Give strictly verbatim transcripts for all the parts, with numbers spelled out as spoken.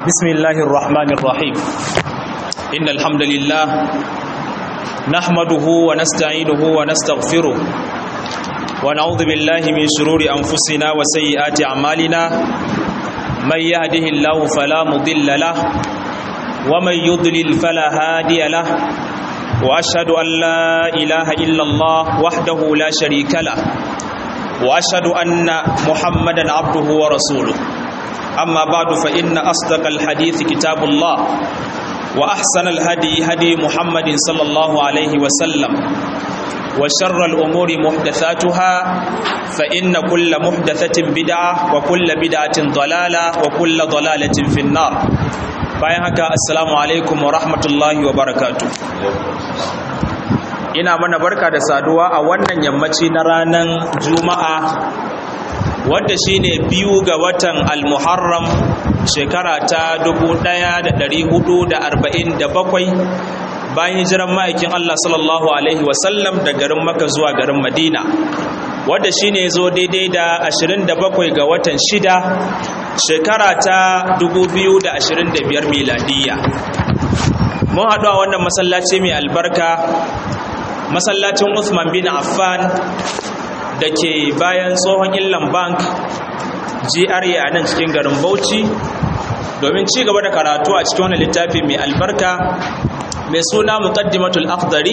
بسم الله الرحمن الرحيم إن الحمد لله نحمده ونستعينه ونستغفره ونعوذ بالله من شرور أنفسنا وسيئات أعمالنا من يهده الله فلا مضل له ومن يضلل فلا هادي له وأشهد أن لا إله إلا الله وحده لا شريك له وأشهد أن محمدا عبده ورسوله أما بعد فإن أصدق الحديث كتاب الله وأحسن الهدي هدي محمد صلى الله عليه وسلم وشر الأمور محدثاتها فإن كل محدثة بدعة وكل بدعة ضلالة وكل ضلالة في النار. bayan haka assalamu alaikum wa rahmatullahi wa barakatuh. Ina mana barka da saduwa a wannan yammaci na ranar Juma'a wadda shine biyu ga watan Al-Muharram shekara ta dubu ɗaya da ɗari hudu da arba'in da bakwai bayan hijiran ma'aikin Allah sallallahu alaihi wasallam da garin Makka zuwa garin Madina, wadda shine zo daidai da ashirin da bakwai ga watan shida shekara ta dubu biyu da ashirin da biyar miladiyya. Mun haɗu a wannan masallaci mai albarka, masallacin Uthman bin Affan da ke bayan tsohon Illan Bank G R A a nan cikin garin Bauchi domin ci gaba da karatu a cikin wannan littafi mai albarka mai suna Muqaddimatul Akhdari.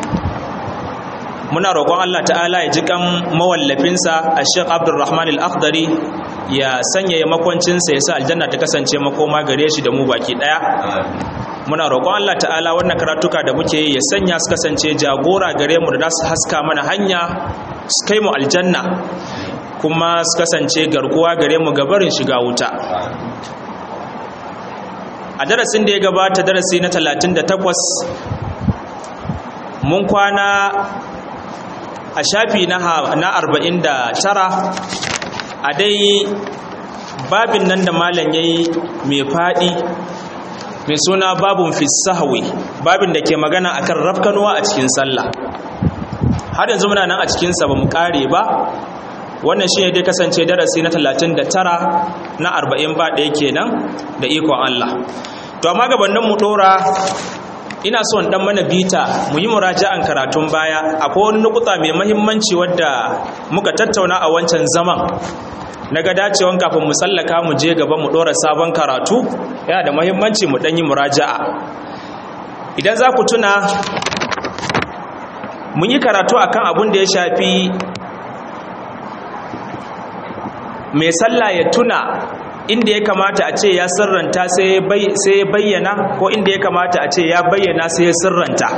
Muna roƙon Allah ta'ala ya ji kan mawallafinsa a Sheikh Abdulrahman Al-Akhdari ya sanya makwancinsa ya sa aljanna ta kasance makoma gare shi da mu baki daya. Muna roƙon Allah ta'ala wannan karatuka da muke yi ya sanya su kasance jagora gare mu da su haska mana hanya su kai mu aljanna kuma su kasance garkuwa gare mu gabarin shiga wuta. A darasin da ya gabata, darasi na talatin da takwas, mun kwana a shafi na arba'in da tara a dai babin nan da malam yayi mai fadi mai suna babun fi sahwi, babin da ke magana akan rafkanuwa a cikin sallah. Har yanzu muna nan a cikin sa bamu kare ba. Wannan shine dai kasance darasi na talatin da tara na arba'in ba ɗaya kenan da ikon Allah. To amma gabanin mu dora, ina so in dan mana bita mu yi muraja'an karatun baya. Akwai wani nukuta mai muhimmanci wadda muka tattauna a wancan zaman. Naga dacewan kafin mu sallaka mu je gaba mu dora sabon karatu, yana da muhimmanci mu dan yi muraja'a. Idan za ku tuna, mun yi karatu akan abun da ya shafi mai sallah ya tuna inda ya kamata a ce ya sirranta sai ya bayyana, ko inda ya kamata a ce ya bayyana sai ya sirranta.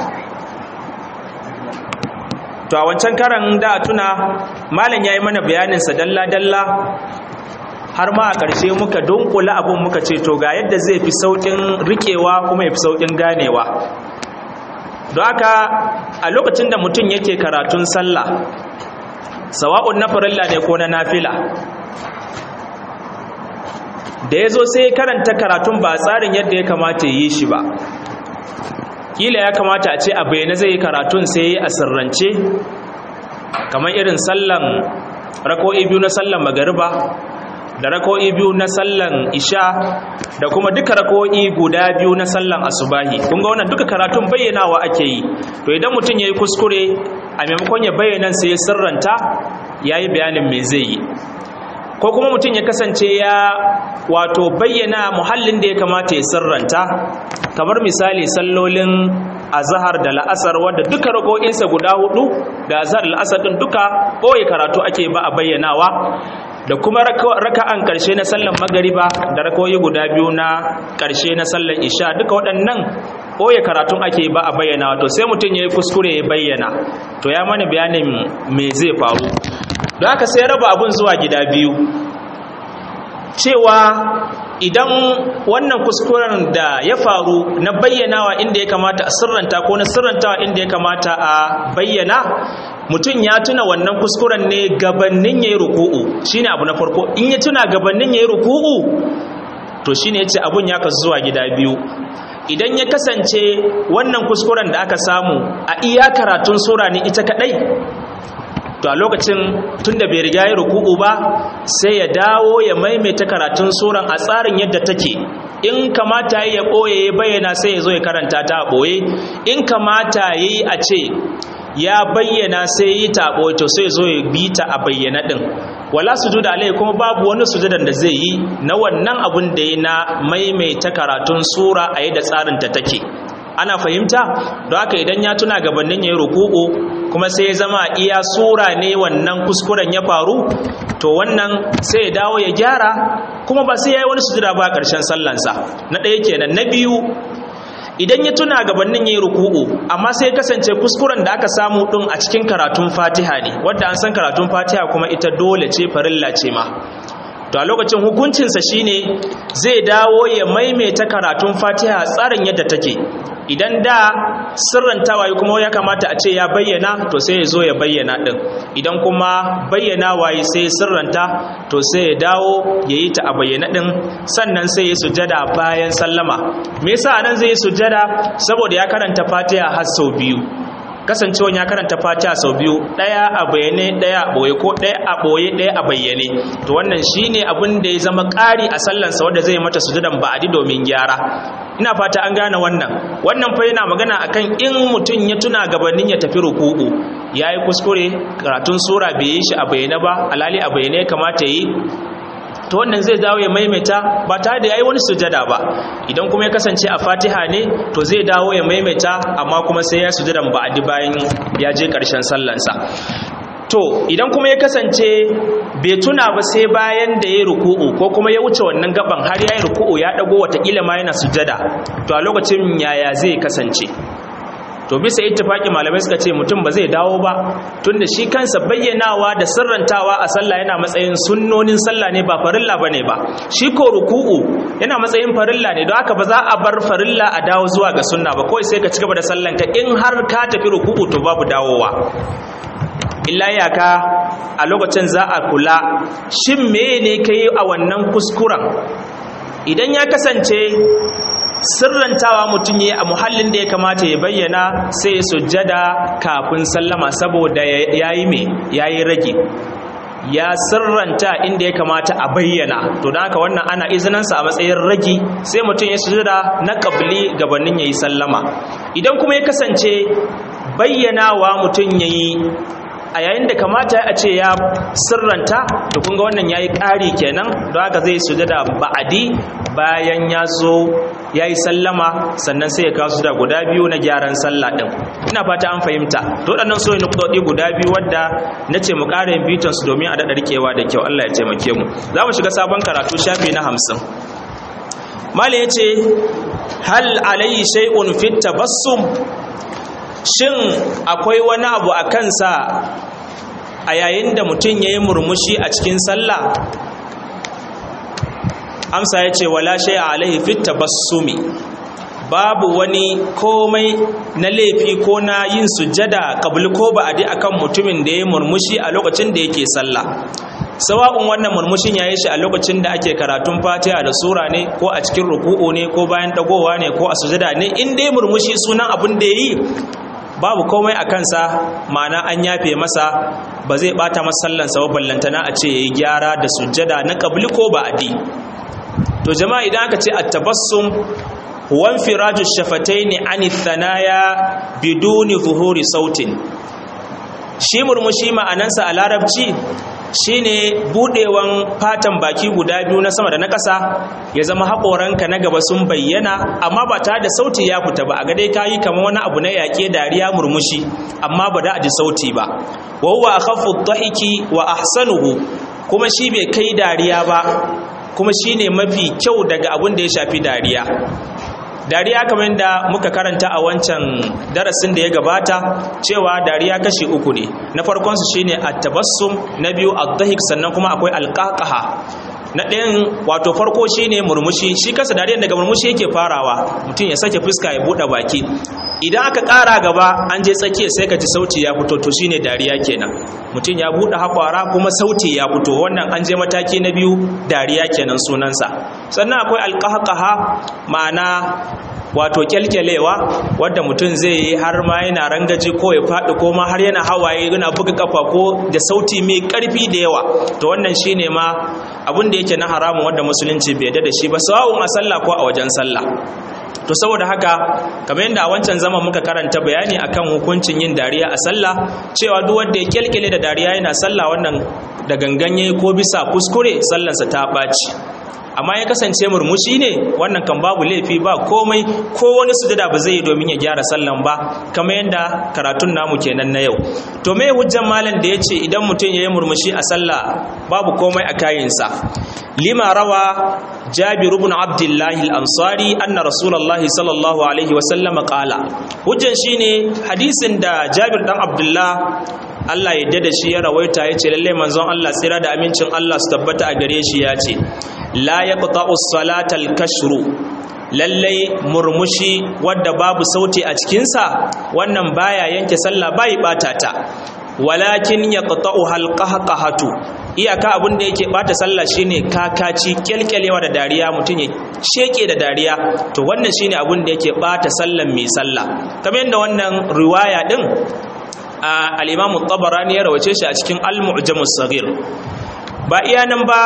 To a wancan karan da tuna malam yayi mana bayanin sa dalla dalla, har ma a ƙarshe muka dunkula abun muka ce to ga yadda zai fi saukin rikewa kuma ya fi saukin ganewa. Don haka a lokacin da mutum yake karatun sallah, sawa'un na farilla ne ko na nafila, da ya zo sai karanta karatun ba tsarin yadda ya kamata ya yi shi ba. Kila ya kamata a ce a bayyana zai yi karatun sai a sirrance, kamar irin sallan rako'i biyu na sallan magariba da rako'i biyu na sallan isha da kuma duka rako'i guda biyu na sallan asubahi. Kun ga wannan duka karatun bayyanawa ake yi. To idan mutum yayi kuskure, a maimakon ya bayyana sai ya sirranta, yayi bayanin me zai yi. Ko kuma mutum ya kasance ya wato bayyana muhallin da ya kamata ya sirranta, kamar misali sallolin azhar da la'asar wanda duka rako'insa guda hudu da azhar da la'asar din duka boye karatu ake ba a bayyanawa, da kuma raka'an karshe na sallan magariba da rako'i guda biyu na karshe na sallan isha duka waɗannan boye karatun ake ba a bayyanawa. To sai mutum yayi kuskure ya bayyana, to ya mana bayanin me zai faru. Don haka sai raba abun zuwa gida biyu, cewa idan wannan kuskuren da ya faru na bayyanawa inda ya kamata a sirranta ko na sirrantawa inda ya kamata a bayyana, mutum ya tuna wannan kuskuren ne gabanin yayi ruku'u, shine abu na farko. In ya tuna gabanin yayi ruku'u, to shine yace abun ya kasu zuwa gida biyu. Idan ya kasance wannan kuskuren da aka samu a iya karatun sura ne ita kadai, to a lokacin tunda bai riga ya ruku'u ba sai ya dawo ya maimaita karatun suran a tsarin yadda take. In kamata ya ɓoye ya bayyana sai ya zo ya karanta ta a ɓoye, in kamata ya yi a ce ya bayyana sai yi ta a ɓoye to sai ya zo ya bi ta a bayyana ɗin. Wala sujuda alai, kuma babu wani sujudan da zai yi na wannan abun da ya na maimaita karatun sura a yadda tsarin ta take. Ana fahimta? Don haka idan ya tuna gabanin ya yi ruku'u kuma sai ya zama iya sura ne wannan kuskuren ya faru, to wannan sai ya dawo ya gyara, kuma ba sai ya yi wani sujuda ba a ƙarshen sallansa. Na ɗaya kenan. Na biyu, idan ya tuna gabanin ya yi ruku'u amma sai kasance kuskuren da aka samu ɗin a cikin karatun fatiha ne, wadda an san karatun fatiha kuma ita dole ce, farilla ce ma, to a lokacin hukuncinsa shine zai dawo ya maimaita karatun fatiha tsarin yadda take. Idan da sirrantawa kuma ya kamata a ce ya bayyana, to sai ya zo ya bayyana din. Idan kuma bayyana waye sai ya sirranta, to sai ya dawo ya yi ta a bayyana din, sannan sai ya sujjada bayan sallama. Me yasa anan zai yi sujjada? Saboda ya karanta fatiha har sau biyu. Kasancewan ya karanta fatiha sau biyu, ɗaya a bayyane ɗaya a ɓoye, ko ɗaya a ɓoye ɗaya a bayyane, to wannan shine abin da ya zama ƙari a sallansa wanda zai mata sujudan ba'adi domin gyara. Ina fata an gane wannan. Wannan fa yana magana akan in mutum ya tuna gabanin ya tafi ruku'u yayi kuskure, karatun sura bai yi shi a bayyane ba, alali a bayyane kamata yi, to wannan zai dawo ya maimaita ba tare da yayi wani sujada ba. Idan kuma ya kasance a fatiha ne, to zai dawo ya maimaita, amma kuma sai ya sujudan ba'adi bayan ya je ƙarshen sallansa. To idan kuma ya kasance bai tuna ba sai bayan da ya ruku'u, ko kuma ya wuce wannan gaban har ya yi ruku'u ya dago wataƙila ma yana sujada, to a lokacin yaya zai kasance? To bisa ittifaqi malamai suka ce mutum ba zai dawo ba, tunda shi kansa bayyanawa da sirrantawa a sallah yana matsayin sunnonin sallah ne, ba farilla bane ba. Shi ko ruku'u yana matsayin farilla ne, don haka ba za a bar farilla a dawo zuwa ga sunna ba, kawai sai ka cigaba da sallanka. In har ka tafi ruku'u to babu dawowa. Illa yaka a lokacin za a kula shin mene kai a wannan kuskuren. Idan ya kasance sirrantawa mutum ya a muhallin da ya kamata ya bayyana, sai ya sujjada kafin sallama saboda yayi me yayi rage, ya sirranta inda ya kamata a bayyana, to don haka wannan ana izinansa a matsayin ragi, sai mutum ya sujjada na qabli gabanin yayi sallama. Idan kuma ya kasance bayyanawa mutum yayi a yayin da kamata a ce ya sirranta, to kun ga wannan yayi ƙari kenan, don haka zai sujada ba'adi bayan ya zo yayi sallama, sannan sai ya kawo sujada guda biyu na gyaran sallah din. Ina fata an fahimta. To waɗannan so ne nukdodi guda biyu wadda nace mu ƙara yin bitan su domin a dada rikewa da kyau. Allah ya taimake mu. Za mu shiga sabon karatu shafi na hamsin. Mali yace hal alayhi shay'un fit tabassum, shin akwai wani abu a kansa a yayin da mutum ya yi murmushi a cikin sallah? Amsa ya ce wala shay'a alaihi fit tabassumi, babu wani komai na laifi ko na yin sujjada qabl ko ba'di akan mutumin da ya yi murmushi a lokacin da yake sallah. Sawa'un wannan murmushin yayi shi a lokacin da ake karatun Fatiha da sura ne, ko a cikin ruku'u ne, ko bayan dagowa ne, ko a sujjada ne, in dai murmushi sunan abin da yayi babu komai a kansa, ma'ana an yafe masa, ba zai bata masa sallansa ba, ballantana a ce yayi gyara da sujjada na qabli ko ba'di. To jama'a, idan aka ce at-tabassum huwa infiraju shafataini ani thanaya biduni zuhuri sautin, shi murmushi ma'anansa a larabci shine budewan fatan baki guda biyu na sama da na ƙasa, ya zama haƙoranka na gaba sun bayyana, amma ba tare da sauti ya fita ba, a ga dai kayi kamar wani abu na yaƙe dariya murmushi, amma ba da a ji sauti ba. Wa huwa akhaffu dhahiki wa ahsanuhu, kuma shi bai kai dariya ba, kuma shine mafi kyau daga abin da ya shafi dariya. Dariya kamar da muka karanta a wancan darasin da ya gabata, cewa dariya kashi uku ne. Na farkon su shine at-tabassum, na biyu ad-dhahik, sannan kuma akwai al-qaqaha. Na ɗayan wato farko shine murmushi, shi kansa dariyar daga murmushi yake farawa, mutum ya sake fuska ya buɗe baki. Idan aka ƙara gaba an je tsakiya sai ka ji sauti ya fito, to shine dariya kenan. Mutum ya buɗe haƙwara kuma sauti ya fito, wannan an je mataki na biyu, dariya kenan sunansa. Sannan akwai alqahqaha, ma'ana wato kyalkyalewa wadda mutum zai yi har ma yana rangaji ko ya faɗi ko ma har yana hawaye yana buga kafa ko da sauti mai ƙarfi da yawa, to wannan shine ma abin da yake na haramun wanda musulunci bai yarda da shi ba, sawa'un a sallah ko a wajen sallah. To saboda haka kamar yadda a wancan zaman muka karanta bayani akan hukuncin yin dariya a sallah, cewa duk wanda ya kyalkyale da dariya yana sallah wannan da ganganye ko bisa kuskure sallarsa ta ɓaci. Amma ya kasance murmushi ne, wannan kan babu laifi ba komai, ko wani sujada ba zai yi domin ya gyara sallan ba, kamar yadda karatun namu kenan na yau. To me hujjan malam da yace idan mutum yayi murmushi a sallah babu komai a kayinsa? Lima rawa Jabir ibn Abdullah al-Ansari anna Rasulullahi sallallahu alaihi wa sallam qala. Hujjan shine hadisin da Jabir dan Abdullah Allah ya yarda da shi ya rawaita, yace lalle manzon Allah tsira da amincin Allah su tabbata a gare shi yace la yaqta'u as-salata al-kashru, lallai murmushi wadda babu sauti a cikinsa wannan baya yanke sallah bai bata ta, walakin yaqta'u halqahqahatu, iyaka abin da yake bata sallah shine kakaci kyalkyalewa da dariya, mutun ya sheke da dariya, to wannan shine abin da yake bata sallan mai sallah. Kamar yadda wannan riwaya din al-Imam at-Tabarani ya rawace shi a cikin al-Mu'jam as-Saghir. Ba iya nan ba,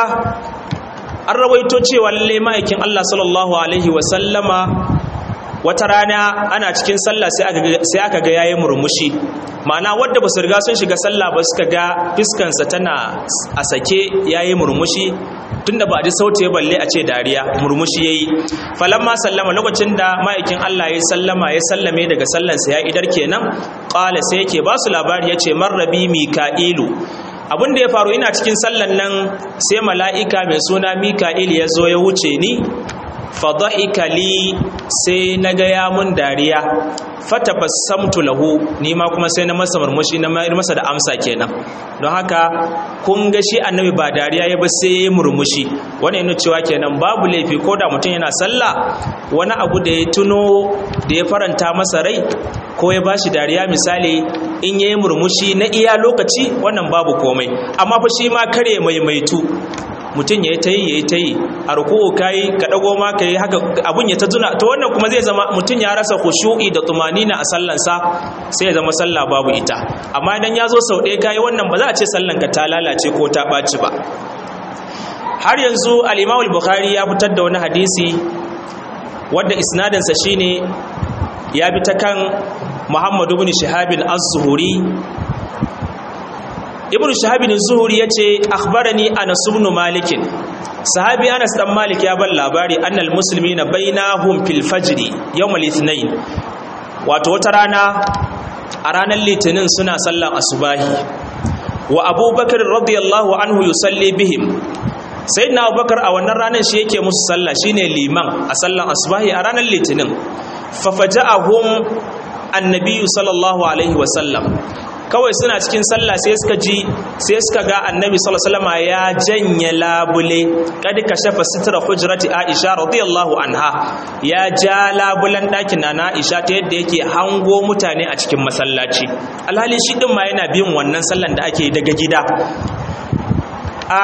an rawaito cewa lalle ma'aikin Allah sallallahu alaihi wa sallama wata rana ana cikin sallah sai aka sai aka ga yayin murmushi, ma'ana wanda ba su riga sun shiga sallah ba suka ga fiskansa tana a sake yayi murmushi, tunda ba ji sauti balle a ce dariya, murmushi yayi. Falamma sallama, lokacin da ma'aikin Allah ya sallama ya sallame daga sallansa ya idar kenan, qala sai yake ba su labari yace marrabi mika'ilu, abin da ya faru ina cikin sallan nan sai mala'ika mai suna Mika'il ya zo ya wuce ni, fadha'ika li, sai na ga ya mun dariya, fatabassamtu lahu, ni ma kuma sai na masa murmushi, na mayar masa da amsa kenan. Don haka kun ga shi annabi ba dariya ya ba sai murmushi, wannan yana cewa kenan babu laifi ko da mutum yana sallah wani abu da ya tuno da ya faranta masa rai ko ya bashi dariya, misali in yayi murmushi na iya lokaci wannan babu komai, amma fa shi ma kare maimaitu, mutum ya yi ta yi ya yi ta yi a ruku'u kayi ka dago ma ka yi haka abun ya ta tuna, to wannan kuma zai zama mutum ya rasa khushu'i da tumanina a sallansa, sai ya zama sallah babu ita. Amma idan ya zo sau ɗaya kayi wannan ba za a ce sallanka ta lalace ko ta ɓaci ba. Har yanzu al-Imam al-Bukhari ya fitar da wani hadisi wanda isnadinsa shine ya bi ta kan Muhammad ibn Shihab az-Zuhri. Ibn Shihab az-Zuhri yace akhbarani Anas ibn Malik, sahabi Anas dan Malik ya bar labari annal muslimina bainahum fil fajr yawm al-ithnain, wato wata rana a ranar litinin suna sallan asubahi, wa Abubakar radiyallahu anhu yusalli bihim, sayyidina Abubakar a wannan ranar shi yake musu sallah, shine liman a sallan asubahi a ranar litinin. Fa faja'ahum annabiyyu sallallahu alaihi wa sallam, kawai suna cikin sallah sai suka ji sai suka ga annabi sallallahu alaihi wasallam ya janye labule, kad kashafa sitra hujrati Aisha radiyallahu anha, ya ja labulan dakin na Aisha ta yadda yake hango mutane a cikin masallaci, alhali shi din ma yana bin wannan sallan da ake daga gida. A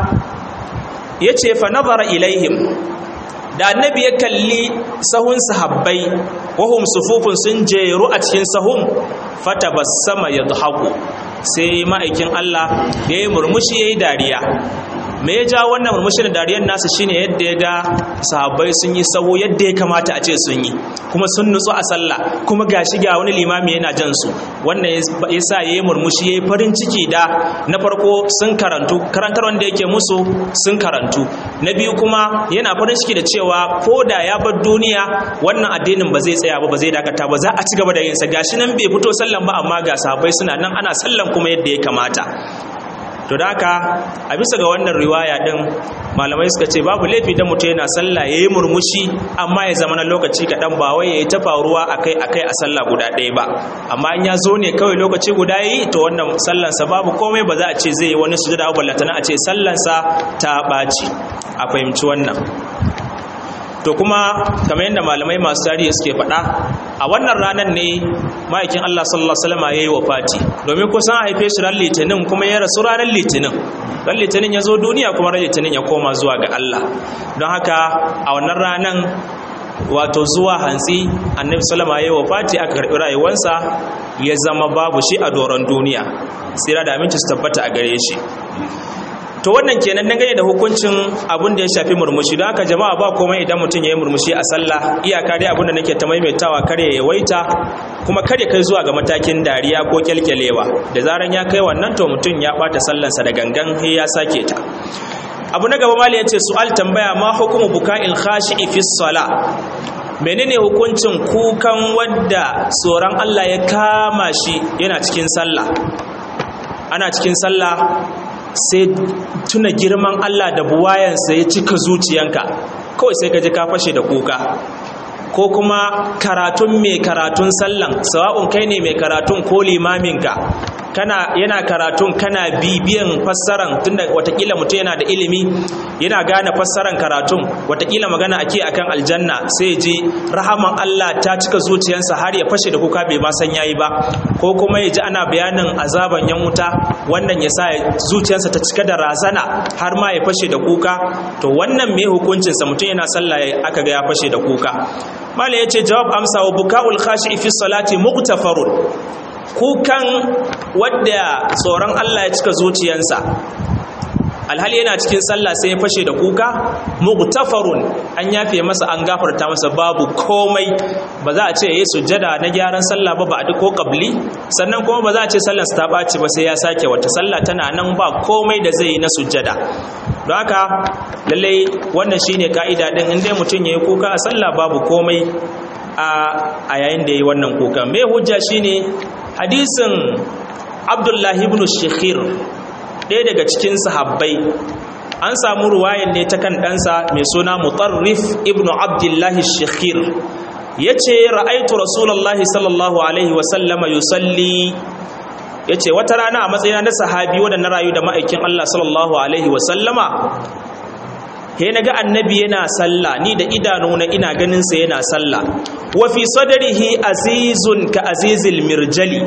yace fa nazara ilaihim, da annabi ya kalli sahun sahabbai, wahum sufufun sun jeru a cikin sahun, fatabassama yadhaku, sai ma'aikin Allah yayi murmushi yayi dariya. Me ya ja wannan murmushin da dariyar nasa shine yadda ya ga sahabbai sun yi sahu yadda ya kamata a ce sun yi, kuma sun nutsu a sallah, kuma gashi ga wani limami yana jan su, wannan yasa yayi murmushi yayi farin ciki da na farko sun karantu, karantar wanda yake musu sun karantu, na biyu kuma yana farin ciki da cewa ko da ya bar duniya wannan addinin ba zai tsaya ba, ba zai dakata ba, za a ci gaba da yin sa, gashi nan bai fito sallan ba amma ga sahabbai suna nan ana sallan kuma yadda ya kamata. To da haka a bisa ga wannan riwaya din malamai suka ce babu laifi da mutum yana sallah yayi murmushi, amma ya zama na lokaci kaɗan, ba wai yayi ta faruwa akai akai a sallah guda ɗaya ba. Amma in ya zo ne kawai lokaci guda yi, to wannan sallansa babu komai, ba za a ce zai yi wani sujada ba, ballatana a ce sallansa ta ɓaci. A fahimci wannan. To kuma kamar yadda malamai masu tarihi suke faɗa, a wannan ranar ne ma'aikin Allah sallallahu alaihi wasallam yayi wafati, domin kusan haife shi ran litinin kuma ya rasu ranar litinin. Ran litinin ya zo duniya kuma ran litinin ya koma zuwa ga Allah. Don haka a wannan ranar wato zuwa hantsi annabi sallama yayi wafati aka karbi rayuwarsa ya zama babu shi a doron duniya tsira da aminci su tabbata a gare shi. To wannan kenan dangane da hukuncin abin da ya shafi murmushi. Don haka jama'a ba komai idan mutum ya yi murmushi a sallah, iyaka dai abin da nake ta maimaitawa kare ya yawaita kuma kare kai zuwa ga matakin dariya ko kyalkyalewa. Da zaran ya kai wannan to mutum ya bata sallansa da gangan sai ya sake ta. Abu na gaba mali yace su'al tambaya, ma hukumu buka'il khashi'i fi salah? Menene hukuncin kukan wanda tsoron Allah ya kama shi yana cikin sallah? Ana cikin sallah sai tuna girman Allah da buwayansa ya cika zuciyanka, kawai sai ka ji ka fashe da kuka. Ko kuma karatun mai karatun sallan, sawa'un kai ne mai karatun ko limaminka, kana yana karatun kana bibiyan fassaran, tunda watakila mutum yana da ilimi yana gane fassaran karatun, watakila magana ake akan aljanna, sai ji rahaman Allah ta cika zuciyarsa har ya fashe da kuka bai ma san yayi ba. Ko kuma ya ji ana bayanin azaban yan wuta, wannan ya sa zuciyarsa ta cika da razana har ma ya fashe da kuka. To wannan me hukuncinsa? Mutum yana sallah aka ga ya fashe da kuka. Mala ya ce jawab amsa, wa buka'ul khashi fi salati muqtafarun. Kukan wadda tsoron Allah ya cika zuciyansa alhali yana cikin sallah sai ya fashe da kuka, muqtafarun, an yafe masa, an gafarta masa, babu komai. Ba za a ce yayi sujjada na gyaran sallah ba, ba ko qabli, sannan kuma ba za a ce sallar sa ta baci ba sai ya sake wata. Sallah tana nan, ba komai da zai yi na sujjada. Don haka lallai wannan shine ka'ida din, in dai mutum yayi kuka a sallah babu komai a yayin da yayi wannan kuka. Me hujja shine hadisin Abdullah ibn Shakhir, ɗaya daga cikin sahabbai. An samu ruwayan ne ta kan ɗansa mai suna Mutarrif ibn Abdullah Shakhir. Yace ra'aitu Rasulullahi sallallahu alaihi wa sallama yusalli. Yace wata rana a matsayina na sahabi wanda na rayu da ma'aikin Allah sallallahu alaihi wa sallama, he naga annabi yana sallah, ni da idanuna ina ganin sa yana sallah. Wa fi sadrihi azizun ka azizil mirjali.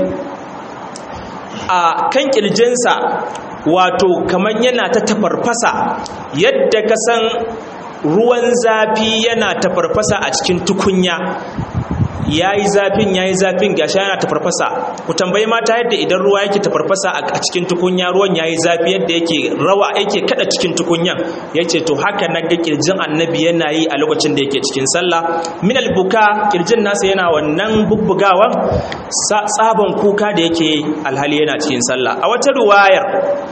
A kan kirjinsa wato kaman yana ta tafarfasa, yadda ka san ruwan zafi yana tafarfasa a cikin tukunya. Yayi zafin yayi zafin gashi yana tafarfasa. Ku tambayi mata yadda idan ruwa yake tafarfasa a cikin tukunya, ruwan yayi zafi yadda yake rawa yake kada cikin tukunyan. Yace to haka naga kirjin annabi yana yi a lokacin da yake cikin sallah. Min albuka, kirjin nasa yana wannan bubbugawan tsaban kuka da yake alhali yana cikin sallah. A wata ruwayar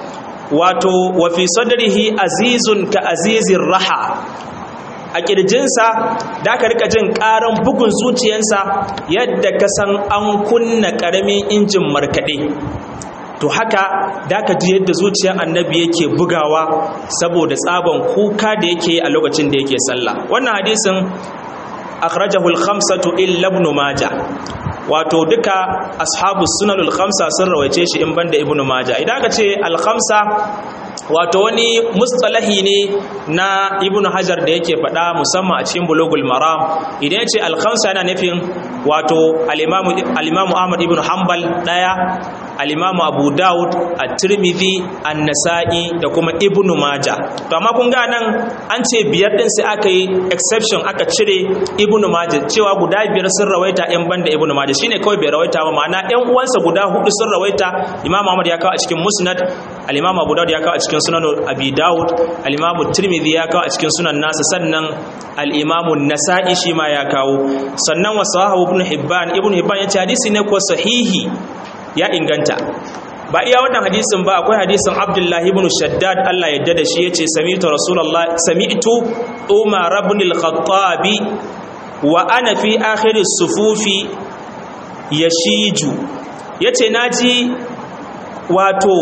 wato wa fi sadrihi azizun ka azizir raha. A kirjinsa da ka rika jin karan bugun zuciyarsa yadda ka san an kunna karamin injin markade. To haka da ka ji yadda zuciyar annabi yake bugawa saboda tsaban kuka da yake a lokacin da yake sallah. Wannan hadisin akhrajahu al-khamsatu illa ibn majah. Wato duka ashabu sunanul khamsa sun rawaice shi in banda ibn majah. Idan ka ce al-khamsa wato wani mustalahi ne na ibnu hajar da yake faɗa musamman a cikin bulugul maram. Idan ya ce al-khamsa yana nufin wato al-imamu al-imamu ahmad ibn hanbal daya, al-imamu abu daud, at-tirmidhi, an-nasa'i da kuma ibnu majah. To amma kun ga nan an ce biyar din sai aka yi exception, aka cire ibnu majah, cewa guda biyar sun rawaita in banda ibnu majah, shine kawai bai rawaita ba. Ma'ana ɗan uwansa guda hudu sun rawaita. Imam ahmad ya kawo a cikin musnad, al-imamu abu daud ya kawo a cikin sunan abi daud, al-imamu tirmidhi ya kawo a cikin sunan nasa, sannan al-imamu nasa'i shi ma ya kawo, sannan wasahahu ibn hibban. Ibn hibban ya ce hadisi ne ko sahihi, ya inganta. Ba iya wannan hadisin ba, akwai hadisin abdullahi ibn shaddad Allah ya yarda da shi, yace sami'tu rasulullah sami'tu umar ibn al-khattab wa ana fi akhir as-sufufi yashiju. Yace naji wato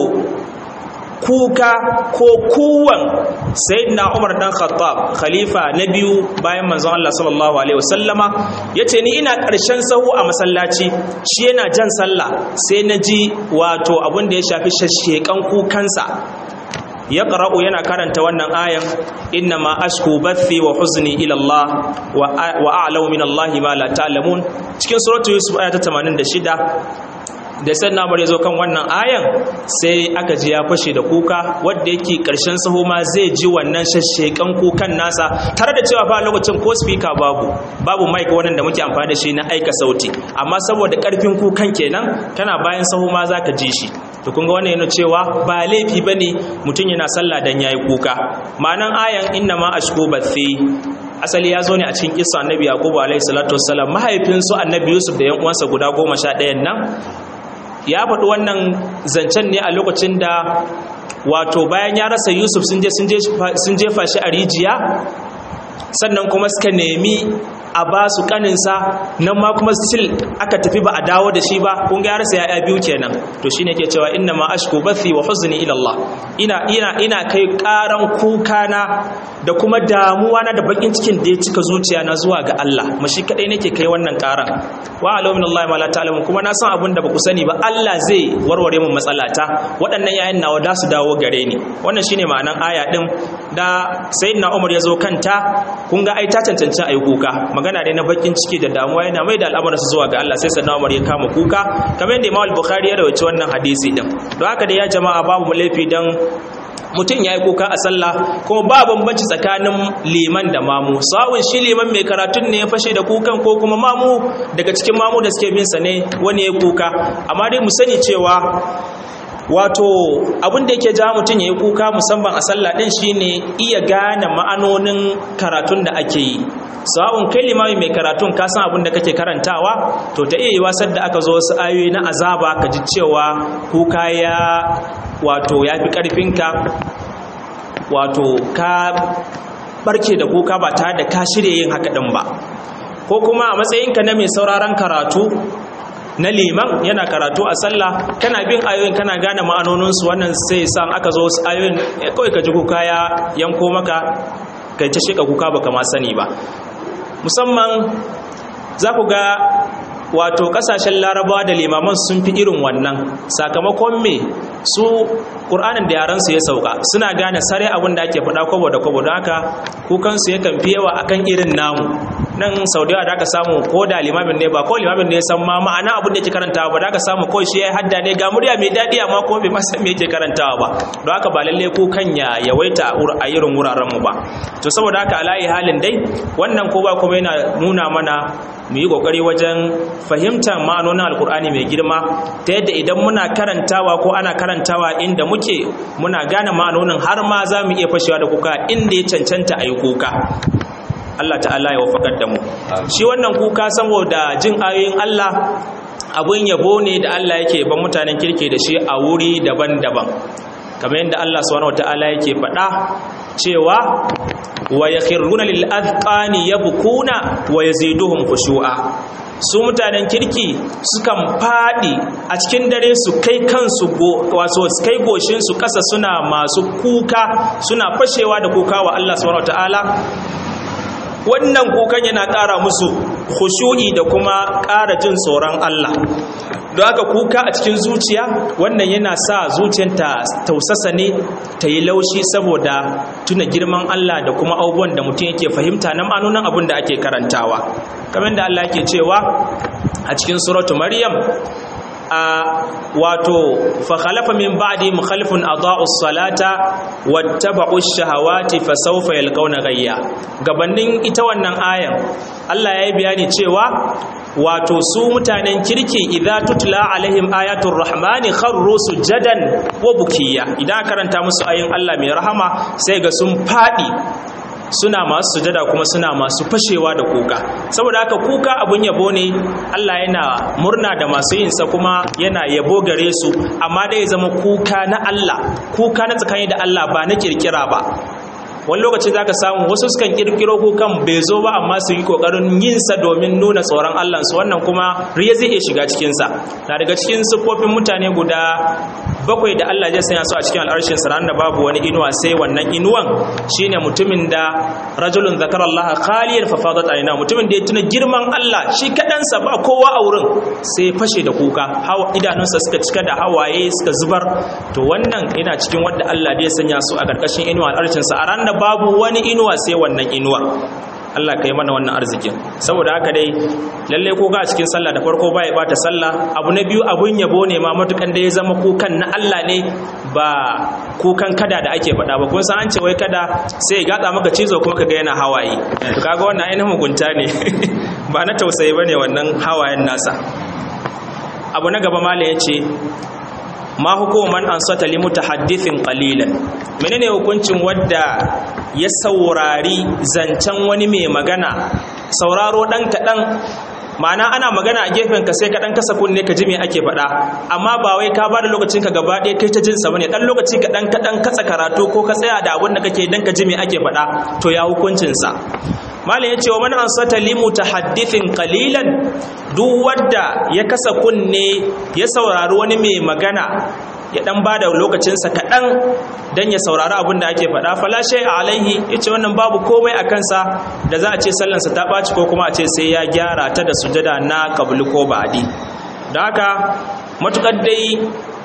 kuka ko kuwan sayyidina Umar dan Khattab, khalifa na biyu bayan manzon Allah sallallahu alaihi wasallama. Yace ni ina ƙarshen sahu a masallaci, shi yana jan sallah, sai naji wato abin da ya shafi shashshekan kukansa. Ya qara'u, yana karanta wannan ayan, inna ma ashku bathi wa huzni ila Allah wa a'lamu min Allah ma la ta'lamun, cikin suratul Yusuf aya ta tamanin da shida. da sayyidina Umar ya zo kan wannan ayan sai aka ji ya fashe da kuka wanda yake karshen sahu ma zai ji wannan shashshekan kukan nasa tare da cewa fa lokacin ko speaker babu babu mic wannan da muke amfani da shi na aika sauti amma saboda karfin kukan kenan kana bayan sahu ma zaka ji shi to kun ga wannan yana cewa ba laifi bane mutun yana sallah dan yayi kuka ma'anan ayan inna ma ashku bathi asali ya zo ne a cikin kissa annabi Yaqub alayhi salatu wassalam mahaifinsu annabi Yusuf da yan uwansa guda goma sha ɗaya nan ya faɗi wannan zancen ne a lokacin da wato bayan ya rasa Yusuf sun je sun jefa shi a rijiya sannan kuma suka nemi a ba su kaninsa nan ma kuma still aka tafi ba a dawo da shi ba kun ga rasa yaya biyu kenan to shine yake cewa inna ma ashku bathi wa huzni ila Allah ina ina ina kai karan kuka na da kuma damuwa na da bakin cikin da ya cika zuciya na zuwa ga Allah mashi kadai nake kai wannan karan wa alaw min Allah ma la ta'lamu kuma na san abin da baku sani ba Allah zai warware mun matsalata waɗannan yayin nawa da su dawo gare ni wannan shine ma'anan aya din da sayyidina Umar ya zo kanta kun ga ai ta cancanci ayi kuka magana ne na bakin ciki da damuwa yana mai da al'amuransa zuwa ga Allah sai sayyidina Umar ya kama kuka kamar yadda Imam Bukhari ya rawaita wannan hadisi din don haka da ya jama'a babu laifi dan mutum ya yi kuka a sallah kuma ba bambanci tsakanin liman da mamu sawun shi liman mai karatun ne ya fashe da kukan ko kuma mamu daga cikin mamu da suke bin sa ne wani ya kuka amma dai mu sani cewa wato abin da yake ja mutum ya yi kuka musamman a sallah din shine iya gane ma'anonin karatun da ake yi sawun kai limami mai karatun ka san abin da kake karantawa to ta iya yi wasar da aka zo wasu ayoyi na azaba ka ji cewa kuka ya wato ya fi ƙarfinka wato ka barke da kuka ba tare da ka shirya yin haka ɗin ba ko kuma a matsayinka na mai sauraron karatu na liman yana karatu a sallah kana bin ayoyin kana gane ma'anoninsu wannan sai san aka zo wasu ayoyin kawai ka ji kuka ya yanko maka kai ta sheka kuka baka ma sani ba musamman za ku ga wato kasashen larabawa da limaman sun fi irin wannan sakamakon me su ƙur'anin da yaransu ya sauka suna gane sare abin da ake faɗa kwabo da kwabo don haka kukansu yakan fi yawa akan irin namu nan sau da yawa da aka samu ko da limamin ne ba ko limamin ne ya san ma ma'ana abin da yake karantawa ba da aka samu ko shi ya hadda ne ga murya mai daɗi amma ko bai masa me yake karantawa ba don haka ba lalle kukan ya yawaita a irin wuraren mu ba to saboda haka alayi halin dai wannan ko ba kuma yana nuna mana mu yi kokari wajen fahimtar ma'anonin alkur'ani mai girma ta yadda idan muna karantawa ko ana karantawa inda muke muna gane ma'anonin har ma za mu iya fashewa da kuka inda ya cancanta a yi kuka Allah ta'ala ya wafakar da mu shi wannan kuka saboda jin ayoyin Allah abun yabo ne da Allah yake ban mutanen kirki da shi a wuri daban-daban kamar yadda Allah subhanahu wataala yake faɗa cewa wa yakhruna lil azqani yabkuna wa yaziduhum khushu'a su mutanen kirki sukan fadi a cikin dare su kai kansu wato su kai goshin su kasa suna masu kuka suna fashewa da kuka wa Allah subhanahu wataala wannan kukan yana ƙara musu khushu'i da kuma ƙara jin tsoron Allah don haka kuka a cikin zuciya wannan yana sa zuciyarta tausasa ne ta yi laushi saboda tuna girman Allah da kuma abubuwan da mutum yake fahimta na ma'anonin abin da ake karantawa kamar da Allah yake cewa a cikin suratu Maryam a wato fa khalafa min ba'di mukhalifun adaa'u as-salata wattaba'u ash-shahawati fasawfa yalqawna ghayya gabanin ita wannan ayan Allah ya yi bayani cewa wato su mutanen kirki idza tutla alaihim ayatul rahmani kharru sujadan wa bukiya idan karanta musu ayin Allah mai rahama sai ga sun fadi suna masu sujada kuma suna masu fashewa da kuka saboda haka kuka abun yabo ne Allah yana murna da masu yin sa kuma yana yabo gare su amma dai zama kuka na Allah kuka na tsakani da Allah ba na kirkira ba wani lokaci zaka samu wasu sukan kirkiro kukan bai zo ba amma su yi kokarin yin sa domin nuna tsoron Allah su wannan kuma riya zai iya shiga cikin sa na daga cikin siffofin mutane guda bakwai da Allah ya sanya su a cikin al'arshin sa ran da babu wani inuwa sai wannan inuwan shine mutumin da rajulun zakarallaha khaliyan fa fadat aina mutumin da ya tuna girman Allah shi kadan sa ba kowa a wurin sai fashe da kuka hawa idanunsa suka cika da hawaye suka zubar to wannan yana cikin wanda Allah ya sanya su a karkashin inuwa al'arshin sa a ran da babu wani inuwa sai wannan inuwa Allah kai mana wannan arzikin. Saboda haka dai lalle ko ga cikin sallah da farko ba ya bata sallah. Abu na biyu abun yabo ne ma matukan da ya zama kukan na Allah ne ba kukan kada da ake faɗa ba. Kun san an ce wai kada sai ya gatsa maka cizo kuma kaga yana hawaye. To kaga wannan ainihin mugunta ne ba na tausayi bane wannan hawayen nasa. Abu na gaba mala yace ma hukuman an sata li mutahaddithin qalilan, menene hukuncin wadda ya saurari zancen wani mai magana sauraro dan kadan, ma'ana ana magana a gefen ka sai ka dan kasa kunne ka ji me ake faɗa, amma ba wai ka bada lokacin ka gaba ɗaya kai ta jin sa bane, dan lokaci ka dan kadan katsa karatu ko ka tsaya da abin da kake dan ka ji me ake faɗa, to ya hukuncin sa. Malam yace wa man ansata li mutahaddithin qalilan, duk wanda ya kasa kunne ya saurari wani mai magana ya dan bada lokacin sa kadan dan ya saurari abin da ake faɗa, fala shay alaihi, yace wannan babu komai a kansa da za a ce sallan sa ta baci ko kuma a ce sai ya gyara ta da sujada na qabli ko ba'di. don haka matukar dai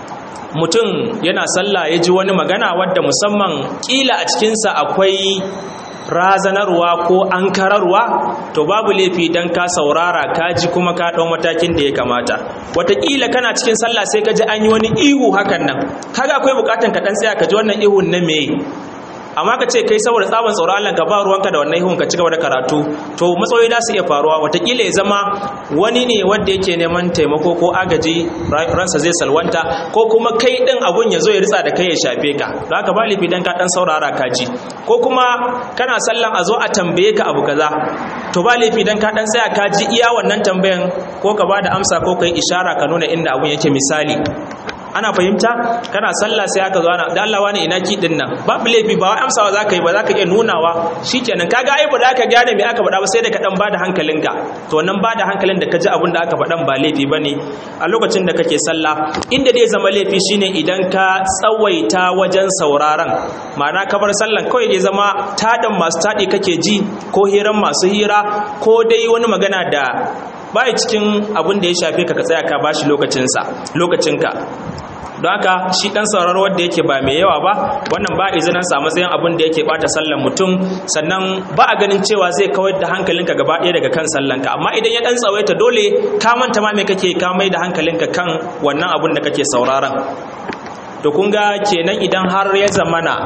mutum yana sallah ya ji wani magana wadda musamman kila a cikinsa akwai razanarwa ko ankararwa, to babu laifi dan ka saurara ka ji kuma ka ɗau matakin da ya kamata. Wataƙila kana cikin sallah sai ka ji an yi wani ihu hakan nan, kaga akwai bukatan ka ɗan tsaya ka ji wannan ihun na me, amma ka ce kai saboda tsaban tsoron Allah ka ba ruwanka da wannan ihun ka ci gaba da karatu, to matsaloli za su iya faruwa. Wataƙila ya zama wani ne wanda yake neman taimako ko agaji ransa zai salwanta, ko kuma kai ɗin abun ya zo ya ritsa da kai ya shafe ka, don haka ba laifi dan ka ɗan saurara ka ji. Ko kuma kana sallan a zo a tambaye ka abu kaza, to ba laifi dan ka ɗan tsaya ka ji iya wannan tambayan, ko ka ba da amsa ko ka yi ishara ka nuna inda abun yake. Misali, ana fahimta, kana sallah sai aka zo ana da Allah wani ina ki din nan, babu laifi, ba wai amsawa zaka yi ba, zaka iya nunawa, shikenan kaga ai ba zaka gane me aka faɗa ba sai da ka dan bada hankalinka. To nan bada hankalin da ka ji abin da aka faɗan ba laifi bane a lokacin da kake sallah. Inda zai zama laifi shine idan ka tsawaita wajen sauraron, ma'ana ka bar sallan kawai dai zama tadan masu tadi kake ji, ko hiran masu hira, ko dai wani magana da bai cikin abin da ya shafe ka ka tsaya ka bashi lokacinsa lokacinka. Don haka shi dan sauraro wanda yake ba mai yawa ba, wannan ba izinin sa matsayin abin da yake bata sallan mutum, sannan ba a ganin cewa zai kawar da hankalinka gaba ɗaya daga kan sallanka. Amma idan ya dan tsawaita, dole ka manta ma me kake, ka mai da hankalinka kan wannan abin da kake sauraron. To kun ga kenan idan har ya zamana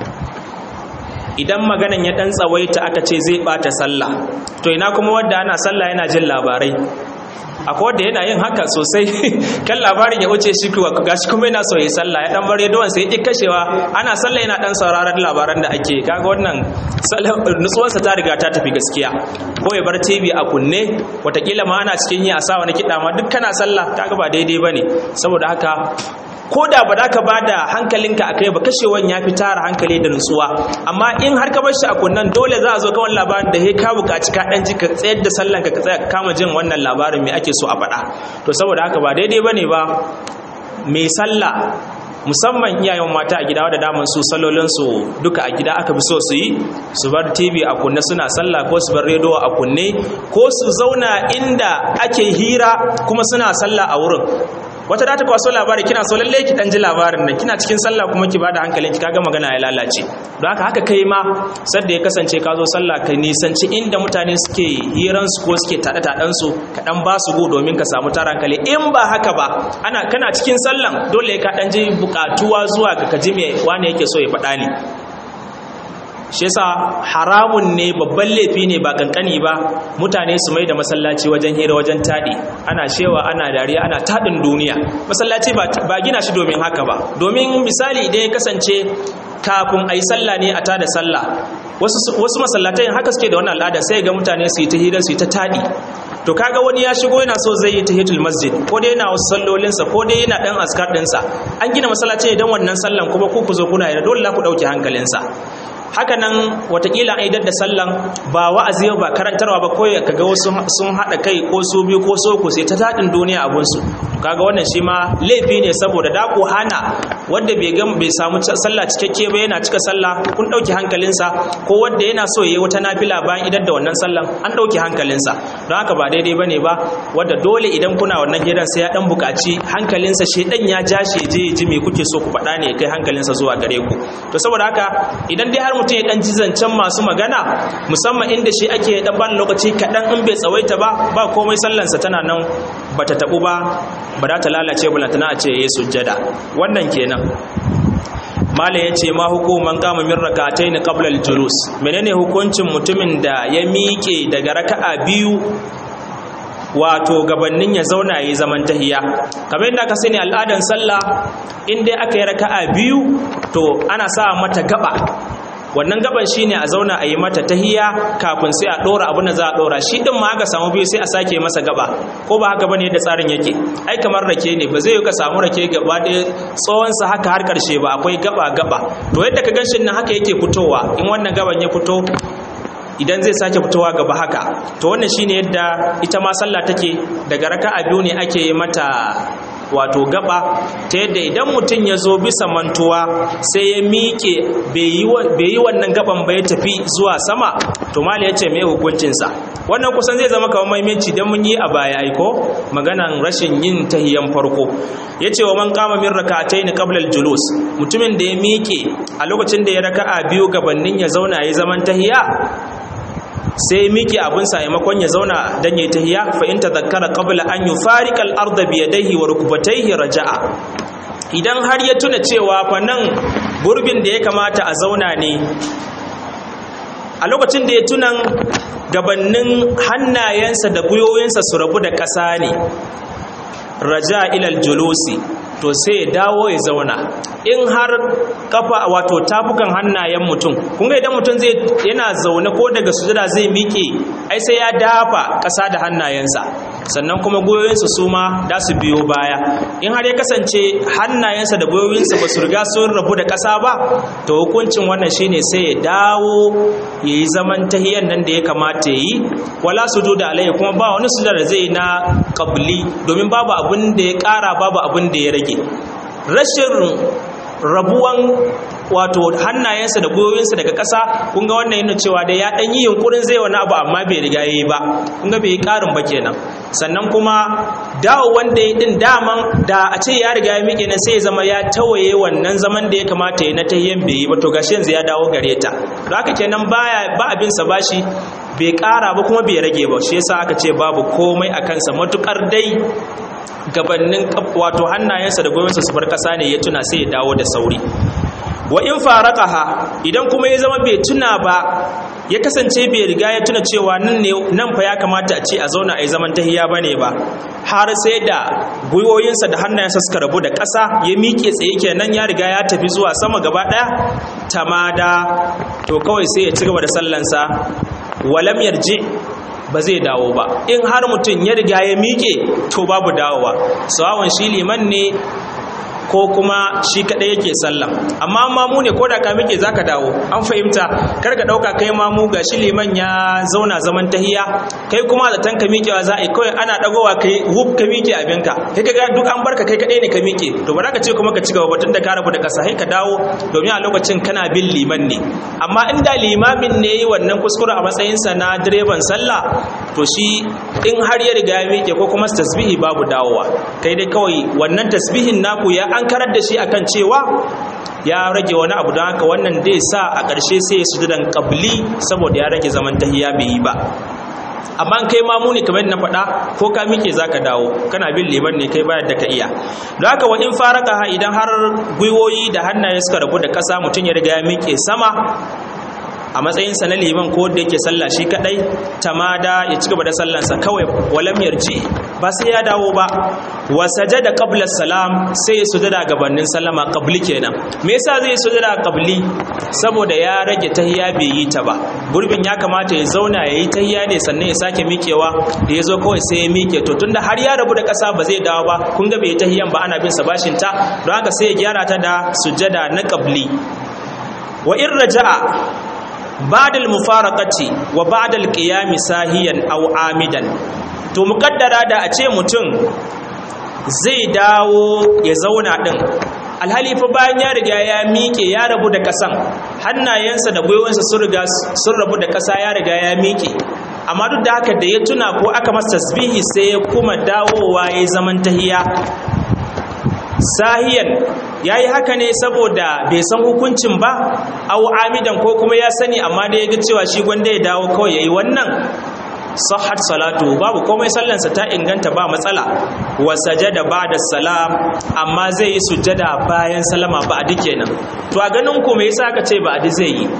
idan maganan ya dan tsawaita aka ce zai bata sallah, to ina kuma wanda ana sallah yana jin labarai. Akwai wanda yana yin haka sosai kan labarin ya wuce shi kuwa gashi kuma yana so ya sallah, ya dan bar rediyon sai ya kashewa, ana sallah yana dan sauraron labaran da ake. Kaga wannan nutsuwarsa ta riga ta tafi gaskiya. Ko ya bar T V a kunne, watakila ma ana cikin yi a sa wani kiɗa ma, duk kana sallah, kaga ba daidai bane. Saboda haka ko da ba za ka ba da hankalinka a kai ba, kashewan ya fi tara hankali da nutsuwa. Amma in har ka bar shi a kunnan, dole za a zo kawai labarin da he ka buƙaci ka ɗan ji ka tsayar da sallanka ka tsaya kama jin wannan labarin me ake so a faɗa. To saboda haka ba daidai bane ba mai sallah, musamman iyayen mata a gida wadda daman su sallolinsu duka a gida aka fi so su yi, su bar T V a kunne suna sallah, ko su bar rediyo a kunne, ko su zauna inda ake hira kuma suna sallah a wurin. Wata da ta kwaso labari, kina so lalle ki dan ji labarin nan, kina cikin sallah kuma ki bada hankalin ki, kaga magana ya lalace. Don haka haka kai ma sadda ya kasance ka zo sallah, ka nisanci inda mutane suke hiran su ko suke tada tadan su, ka dan ba su go domin ka samu tara hankali. In ba haka ba, ana kana cikin sallan dole ka dan ji bukatuwa zuwa ga kaji me wani yake so ya faɗa ne. Shi yasa haramun ne, babban laifi ne ba kankani ba, mutane su mai da masallaci wajen hira, wajen taɗi, ana shewa, ana dariya, ana taɗin duniya. Masallaci ba gina shi domin haka ba. Domin misali idan ya kasance kafin a yi sallah ne a tada sallah, wasu masallatai haka suke da wannan al'ada, sai ga mutane su yi ta hira, su yi ta taɗi. To kaga wani ya shigo yana so zai yi tahiyatul masjid, ko dai yana wasu sallolinsa, ko dai yana dan askar ɗinsa. An gina masallaci idan wannan sallan kuma ku ku zo kuna yana, dole ku ɗauki hankalinsa. Haka nan watakila an idar da sallan ba wa'azi ba karantarwa ba, ko ya kaga wasu sun haɗa kai ko su biyu ko so ku sai ta taɗin duniya abunsu. Kaga wannan shi ma laifi ne, saboda da ku hana wanda bai ga bai samu sallah cikakke ba yana cika sallah kun dauki hankalinsa, ko wanda yana so yayi wata nafila bayan idan da wannan sallan an dauki hankalinsa. Don haka ba daidai bane ba wanda dole idan kuna wannan gidan sai ya dan bukaci hankalinsa, shedan ya ja shi je ji me kuke so ku faɗa ne kai hankalinsa zuwa gare ku. To saboda haka idan dai har mutum ya dan ji zancen masu magana, musamman inda shi ake dan ban lokaci kadan in bai tsawaita ba ba komai, sallansa tana nan bata tabu ba, ba za ta lalace ba, tana a ce yayi sujjada. Wannan kenan. Malam yace ma hukuman qama min rak'atayn qabla al-julus, menene hukuncin mutumin da ya miƙe daga raka'a biyu wato gabanin ya zauna yayi zaman tahiya? Kamar yadda ka sani al'adan sallah in dai aka yi raka'a biyu to ana sa mata gaba, wannan gaban shine a zauna a yi mata tahiya kafin sai a dora abin da za a dora. Shi din ma aka samu biyu sai a sake masa gaba, ko ba haka bane yadda tsarin yake? Ai kamar rake ne, ba zai yi ka samu rake gaba ɗaya tsawon sa haka har karshe ba, akwai gaba gaba. To yadda ka ganshin nan haka yake fitowa, in wannan gaban ya fito idan zai sake fitowa gaba haka. To wannan shine yadda ita ma sallah take, daga raka'a biyu ne ake yi mata wato gaba, ta yadda idan mutum ya zo bisa mantuwa sai ya miƙe bai yi wannan gaban ba ya tafi zuwa sama, to mali ya ce mai hukuncinsa. Wannan kusan zai zama kamar maimaci don mun yi a baya aiko maganan rashin yin tahiyan farko. Ya ce wa man kama min rak'atayn qabla al-julus, mutumin da ya miƙe a lokacin da ya raka'a biyu gabanin ya zauna ya zaman tahiya, sai miki abin sa maimakon ya zauna dan yayi tahiyya, fa in tadhakkara qabla an yufariqa al-ardha bi yadayhi wa rukbatayhi raja'a. Idan har ya tuna cewa fa nan gurbin da ya kamata a zauna ne, a lokacin da ya tunan gabannin hannayensa da guyoyinsa su rabu da ƙasa ne, raja ila al-julusi, to sai ya dawo ya zauna. In har kafa wato tafukan hannayen mutum, kun ga idan mutum zai yana zaune ko daga sujada zai miƙe, ai sai ya dafa ƙasa da hannayensa, sannan kuma goyoyinsa su ma da su biyo baya. In har ya kasance hannayensa da goyoyinsa ba su riga sun rabu da ƙasa ba, to hukuncin wannan shine sai ya dawo ya yi zaman tahiyyar nan da ya kamata ya yi, wala sujuda alaihi, kuma ba wani sujada da zai na qabli, domin babu abin da ya ƙara babu abin da ya rage. Rashin rabuwan wato hannayensa da gwiwoyinsa daga ƙasa, kun ga wannan yana cewa da ya ɗan yi yunkurin zai wani abu amma bai riga yayi ba, kun ga bai yi ƙarin ba kenan. Sannan kuma dawo wanda ya ɗin daman da a ce ya riga ya miƙe na sai ya zama ya tawaye wannan zaman da ya kamata ya na tahiyyan bai yi ba, to gashi yanzu ya dawo gare ta. To haka kenan baya ba abin sa bashi, bai ƙara ba kuma bai rage ba, shi yasa aka ce babu komai a kansa matukar dai gabannin wato hannayensa da goyonsa su bar kasa ne ya tuna sai ya dawo da sauri. Wa in faraqaha, idan kuma ya zama bai tuna ba, ya kasance bai riga ya tuna cewa nan ne nan fa ya kamata a ce a zauna a yi zaman tahiya bane ba, har sai da gwiwoyinsa da hannayensa suka rabu da ƙasa ya miƙe tsaye kenan, ya riga ya tafi zuwa sama gaba ɗaya, tamada, to kawai sai ya ci gaba da sallansa, walam yarji, ba zai dawo ba. In har mutum ya riga ya miƙe to babu dawowa, sawawan shi liman ne ko kuma shi kadai yake sallah. Amma mamu ne ko da ka miƙe zaka dawo, an fahimta. Kar ka dauka kai mamu ga shi liman ya zauna zaman tahiya, kai kuma da tanka miƙewa za a yi, kawai ana dagowa kai hub ka miƙe abinka, kai kaga duk an barka kai kadai ne ka miƙe, to ba za ka ce kuma ka ci gaba batun da ka rabu da ƙasa, sai ka dawo, domin a lokacin kana bin liman ne. Amma inda limamin ne yi wannan kuskure a matsayinsa na direban sallah, to shi in har ya riga ya miƙe ko kuma tasbihi babu dawowa, kai dai kawai wannan tasbihin naku ya an karar da shi akan cewa ya rage wani abu, don haka wannan dai sa a ƙarshe sai ya sujudan qabli saboda ya rage zaman tahiyya bai yi ba. Amma kai mamu ne kamar na faɗa, ko ka miƙe zaka dawo, kana bin liman ne kai bayar da ka iya. Don haka wa in faraka, idan har gwiwoyi da hannaye suka rabu da ƙasa, mutum ya riga ya miƙe sama a matsayinsa na liman ko da yake sallah shi kadai, tamada, ya ci gaba da sallansa kawai, walam yarji, ba sai ya dawo ba. Wa sajada qabla salam, sai ya sujada gabanin sallama, qabli kenan. Me yasa zai sujada qabli? Saboda ya rage tahiyya bai yi ta ba, gurbin ya kamata ya zauna yayi tahiyya ne sannan ya sake miƙewa, da yazo kawai sai ya miƙe, to tunda har ya rabu da ƙasa ba zai dawo ba, kun ga bai tahiyyan ba, ana bin sa bashin ta, don haka sai ya gyara ta da sujada na qabli. Wa in raja'a بعد المفارقة وبعد القيام ساهيا أو عامدا, to muƙaddara da a ce mutum zai dawo ya zauna ɗin alhali fa bayan ya riga ya miƙe ya rabu da ƙasan, hannayensa da gwiwansa sun riga sun rabu da ƙasa, ya riga ya miƙe, amma duk da haka da ya tuna ko aka masa tasbihi sai ya kuma dawowa ya zaman tahiya sahiyan, yayi haka ne saboda bai san hukuncin ba, au amidan ko kuma ya sani amma da ya ga cewa shi gwanda ya dawo kawai yayi wannan, sahhat salatu, babu komai sallansa ta inganta ba matsala. Wa sajada ba'da salam, amma zai yi sujjada bayan salama ba'di kenan. To a ganin ku me yasa aka ce ba'di zai yi?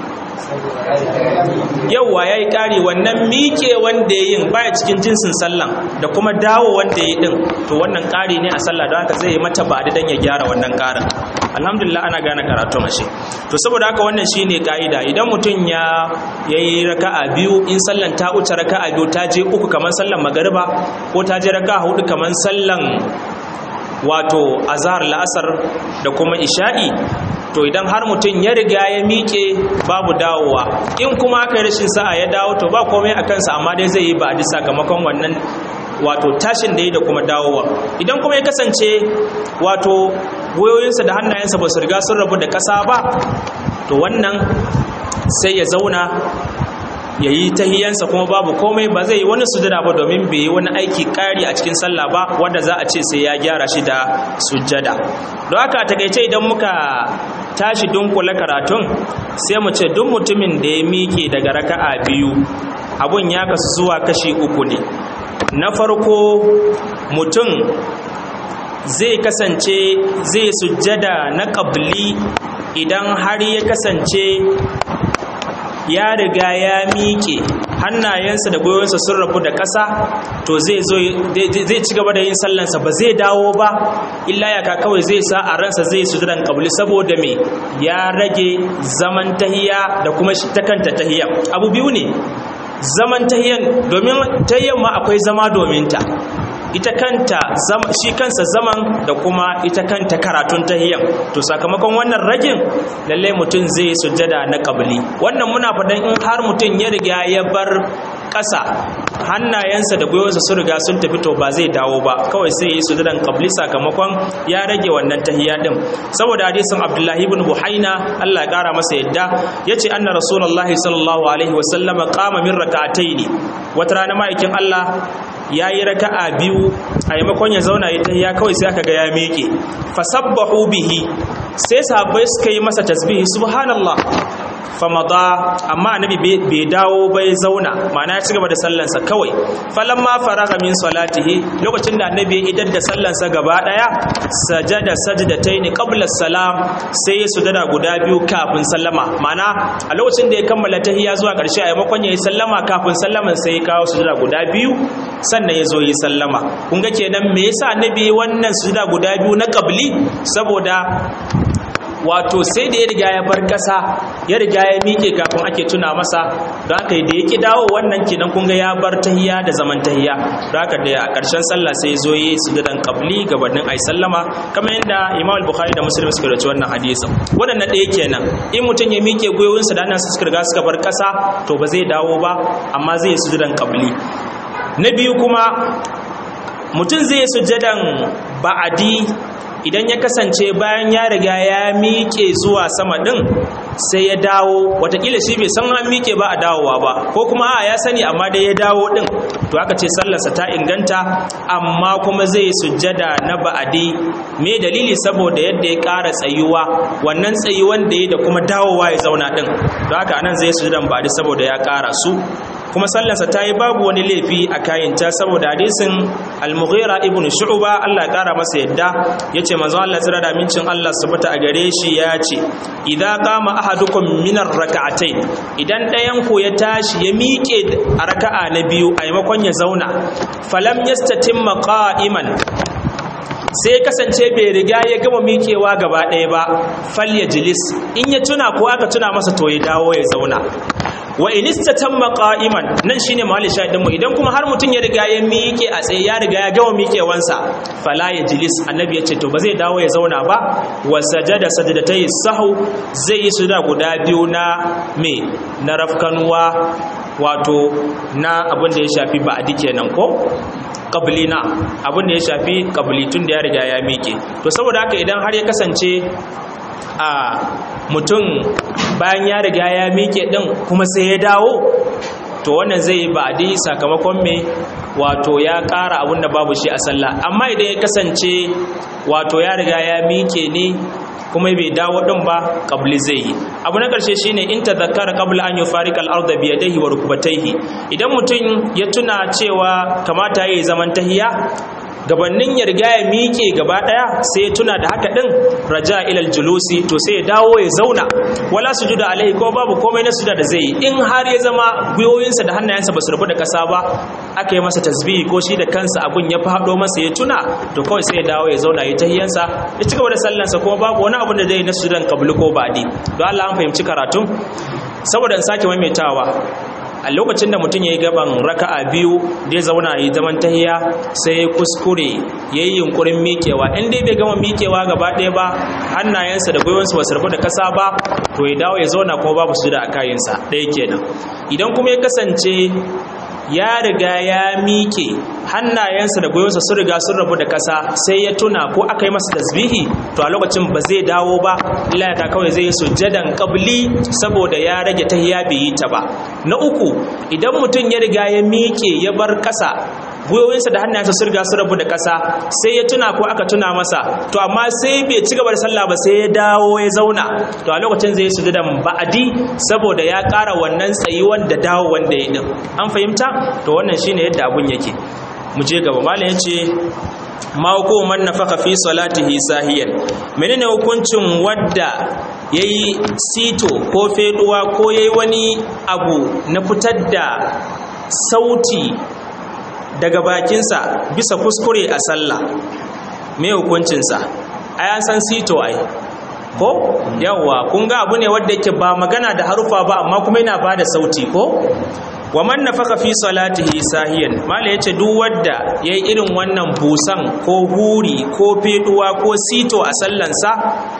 Yawwa yayi kari, wannan miƙe wanda yayin baya cikin jinsin sallan da kuma dawo wanda yayi din, to wannan kari ne a sallah, don haka zai yi mata ba'di dan ya gyara wannan karin. Alhamdulillah ana gane karatu ashe. To saboda haka wannan shine kaida, idan mutum ya yayi raka'a biyu, in sallan ta wuce raka'a biyu ta je uku kamar sallan magariba, ko ta je raka'a hudu kamar sallan wato azhar la'asar da kuma isha'i, to idan har mutum ya riga ya miƙe babu dawowa, in kuma aka yi rashin sa'a ya dawo to ba komai a kansa, amma dai zai yi ba a sakamakon wannan wato tashin da yi da kuma dawowa. Idan kuma ya kasance wato goyoyinsa da hannayensa ba su riga sun rabu da ƙasa ba, to wannan sai ya zauna ya yi tahiyansa kuma babu komai, ba zai yi wani sujada ba domin bai yi wani aiki ƙari a cikin sallah ba wanda za a ce sai ya gyara shi da sujada. Don haka a takaice idan muka tashi dunkula karatun sai mu ce duk mutumin da ya miƙe daga raka'a biyu, abun ya kasu zuwa kashi uku ne. Na farko, mutum zai kasance zai sujjada na qabli idan har ya kasance ya riga ya miƙe hannayensa da gwiwansa sun rabu da ƙasa, to zai zo zai ci gaba da yin sallansa, ba zai dawo ba, illa ya ka kawai zai sa a ransa zai sujudan qabli, saboda me ya rage zaman tahiyya da kuma ta kanta tahiyya. Abu biyu ne, zaman tahiyyan, domin tahiyyan ma akwai zama domin ta, ita kanta shi kansa zaman da kuma ita kanta karatun tahiyyan. To sakamakon wannan ragin lalle mutum zai sujjada na qabli. Wannan muna fadan in har mutum ya riga ya bar ƙasa, hannayensa da gwiwarsa sun riga sun tafi, to ba zai dawo ba, kawai sai yi sujjadan qabli sakamakon ya rage wannan tahiyya din. Saboda hadisin Abdullahi ibn Buhaina, Allah ya kara masa yadda, yace anna rasulullahi sallallahu alaihi wasallam qama min rak'ataini. Wata rana ma'aikin Allah ya yi raka'a biyu, a maimakon ya zauna ya tahiya kawai sai aka ga ya miƙe, fasabbahu bihi, sai sahabbai suka yi masa tasbihi subhanallah, famada, amma annabi bai dawo bai zauna, ma'ana ya cigaba da sallansa kawai. Falamma faraga min salatihi, lokacin da annabi ya idar da sallansa gaba daya, sajada sajdataini qabla salam, sai ya sujada guda biyu kafin sallama, ma'ana a lokacin da ya kammala tahiyya zuwa ƙarshe, a maimakon ya yi sallama kafin sallaman sai ya kawo sujada guda biyu sannan ya zo yi sallama. Kun ga kenan me yasa annabi wannan sujada guda biyu na qabli? Saboda wato sai da ya riga ya bar ƙasa, ya riga ya miƙe kafin ake tuna masa, don haka da ya ƙi dawo wannan kenan kun ga ya bar tahiyya da zaman tahiyya, don haka da a ƙarshen sallah sai zo yi sujudan qabli gabanin ai sallama, kamar yadda Imam al-Bukhari da Muslim suka rawaito wannan hadisin. Wannan ɗaya kenan, in mutum ya miƙe gwiwoyinsa da hannunsa suka riga suka bar ƙasa, to ba zai dawo ba, amma zai yi sujudan qabli. Na biyu kuma mutum zai yi sujudan ba'adi idan ya kasance bayan ya riga ya miƙe zuwa sama ɗin sai ya dawo, watakila shi bai san an miƙe ba a dawowa ba, ko kuma a ya sani amma dai ya dawo ɗin, to aka ce sallarsa ta inganta, amma kuma zai sujjada na ba'adi. Me dalili? Saboda yadda ya ƙara tsayuwa, wannan tsayuwan da ya da kuma dawowa ya zauna ɗin, to haka anan zai sujjadan ba'adi saboda ya ƙara su, kuma sallarsa ta yi babu wani laifi a kayanta, saboda hadisin al-Mughira ibn Shu'ba, Allah ya ƙara masa yadda, yace manzo Allah tsira da mincin Allah subhanahu a gare shi ya ce, idza qama ahadukum min ar-rak'atayn, idan ɗayan ku ya tashi ya miƙe a raka'a na biyu a maimakon ya zauna, falam yastatimma qa'iman, sai kasance bai riga ya gama miƙewa gaba ɗaya ba, falyajlis, in ya tuna ko aka tuna masa to ya dawo ya zauna. Wa in istatamma qa'iman, nan shine mahalli shahidin mu, idan kuma har mutun ya riga ya miƙe a tsaye, ya riga ya gama miƙewansa, fala yajlis, annabi ya ce to ba zai dawo ya zauna ba, wa sajada sajdatay sahw, zai yi sujuda guda biyu na me na rafkanuwa, wato na abin da ya shafi ba'di kenan ko. qabli na abin da ya shafi qabli tun da ya riga ya miƙe. To saboda haka idan har ya kasance a mutum bayan ya riga ya miƙe din kuma sai ya dawo, to wannan zai yi ba'di sakamakon me wato ya ƙara abin da babu shi a sallah. Amma idan ya kasance wato ya riga ya miƙe ne kuma bai dawo din ba, qabli zai yi. Abu na ƙarshe shine in tadhakkara qabla an yufarika al-ardha bi yadayhi wa rukbatayhi, idan mutum ya tuna cewa kamata yayi zaman tahiya gabanin ya riga ya miƙe gaba daya, sai ya tuna da haka din, raja ilal julusi, to sai ya dawo ya zauna, wala sujuda alaihi, ko babu komai na sujuda da zai yi. In har ya zama gwiwoyinsa da hannayensa basu rubu da kasa ba, aka yi masa tasbihi ko shi da kansa abun ya fado masa ya tuna, to kawai sai ya dawo ya zauna ya tahiyansa ya cigaba da sallansa, kuma babu wani abu da zai na sujudan qabli ko ba'di. don Allah an fahimci karatun. Saboda in sake maimaitawa, a lokacin da mutum ya yi gaban raka'a biyu da ya zauna yi zaman tahiya, sai ya kuskure ya yi yunkurin miƙewa, in dai bai gama miƙewa gaba ɗaya ba, hannayensa da gwiwansu ba su rufu da ƙasa ba, to ya dawo ya zauna kuma babu su da a kayansa ɗaya kenan. Idan kuma ya kasance ya riga ya miƙe, hannayensa da gwiwansa sun riga sun rabu da ƙasa, sai ya tuna ko aka yi masa tasbihi, to a lokacin ba zai dawo ba, illa ya kawai zai yi sujjadan qabli saboda ya rage tahiyya bai yi ta ba. Na uku, idan mutum ya riga ya miƙe ya bar ƙasa, gwiwoyinsa da hannayensa sun riga sun rabu da ƙasa, sai ya tuna ko aka tuna masa, to amma sai bai ci gaba da sallah ba, sai ya dawo ya zauna, to a lokacin zai yi sujjadan ba'di saboda ya ƙara wannan tsayuwan da dawo wanda ya din. An fahimta? To wannan shine yadda abun yake. Mu je gaba. Malam yace ma hukumu man nafaka fi salatihi sahiyan, menene hukuncin wadda yayi sito ko feduwa ko yayi wani abu na fitar da sauti daga bakinsa bisa kuskure a sallah, me hukuncinsa? Ai an san sito ai ko yawa, kun ga abu ne wanda yake ba magana da harufa ba amma kuma yana bada sauti ko. Wa man nafaka fi salatihi sahiyan, mala yace duk wanda yayi irin wannan busan ko huri ko feduwa ko sito a sallansa,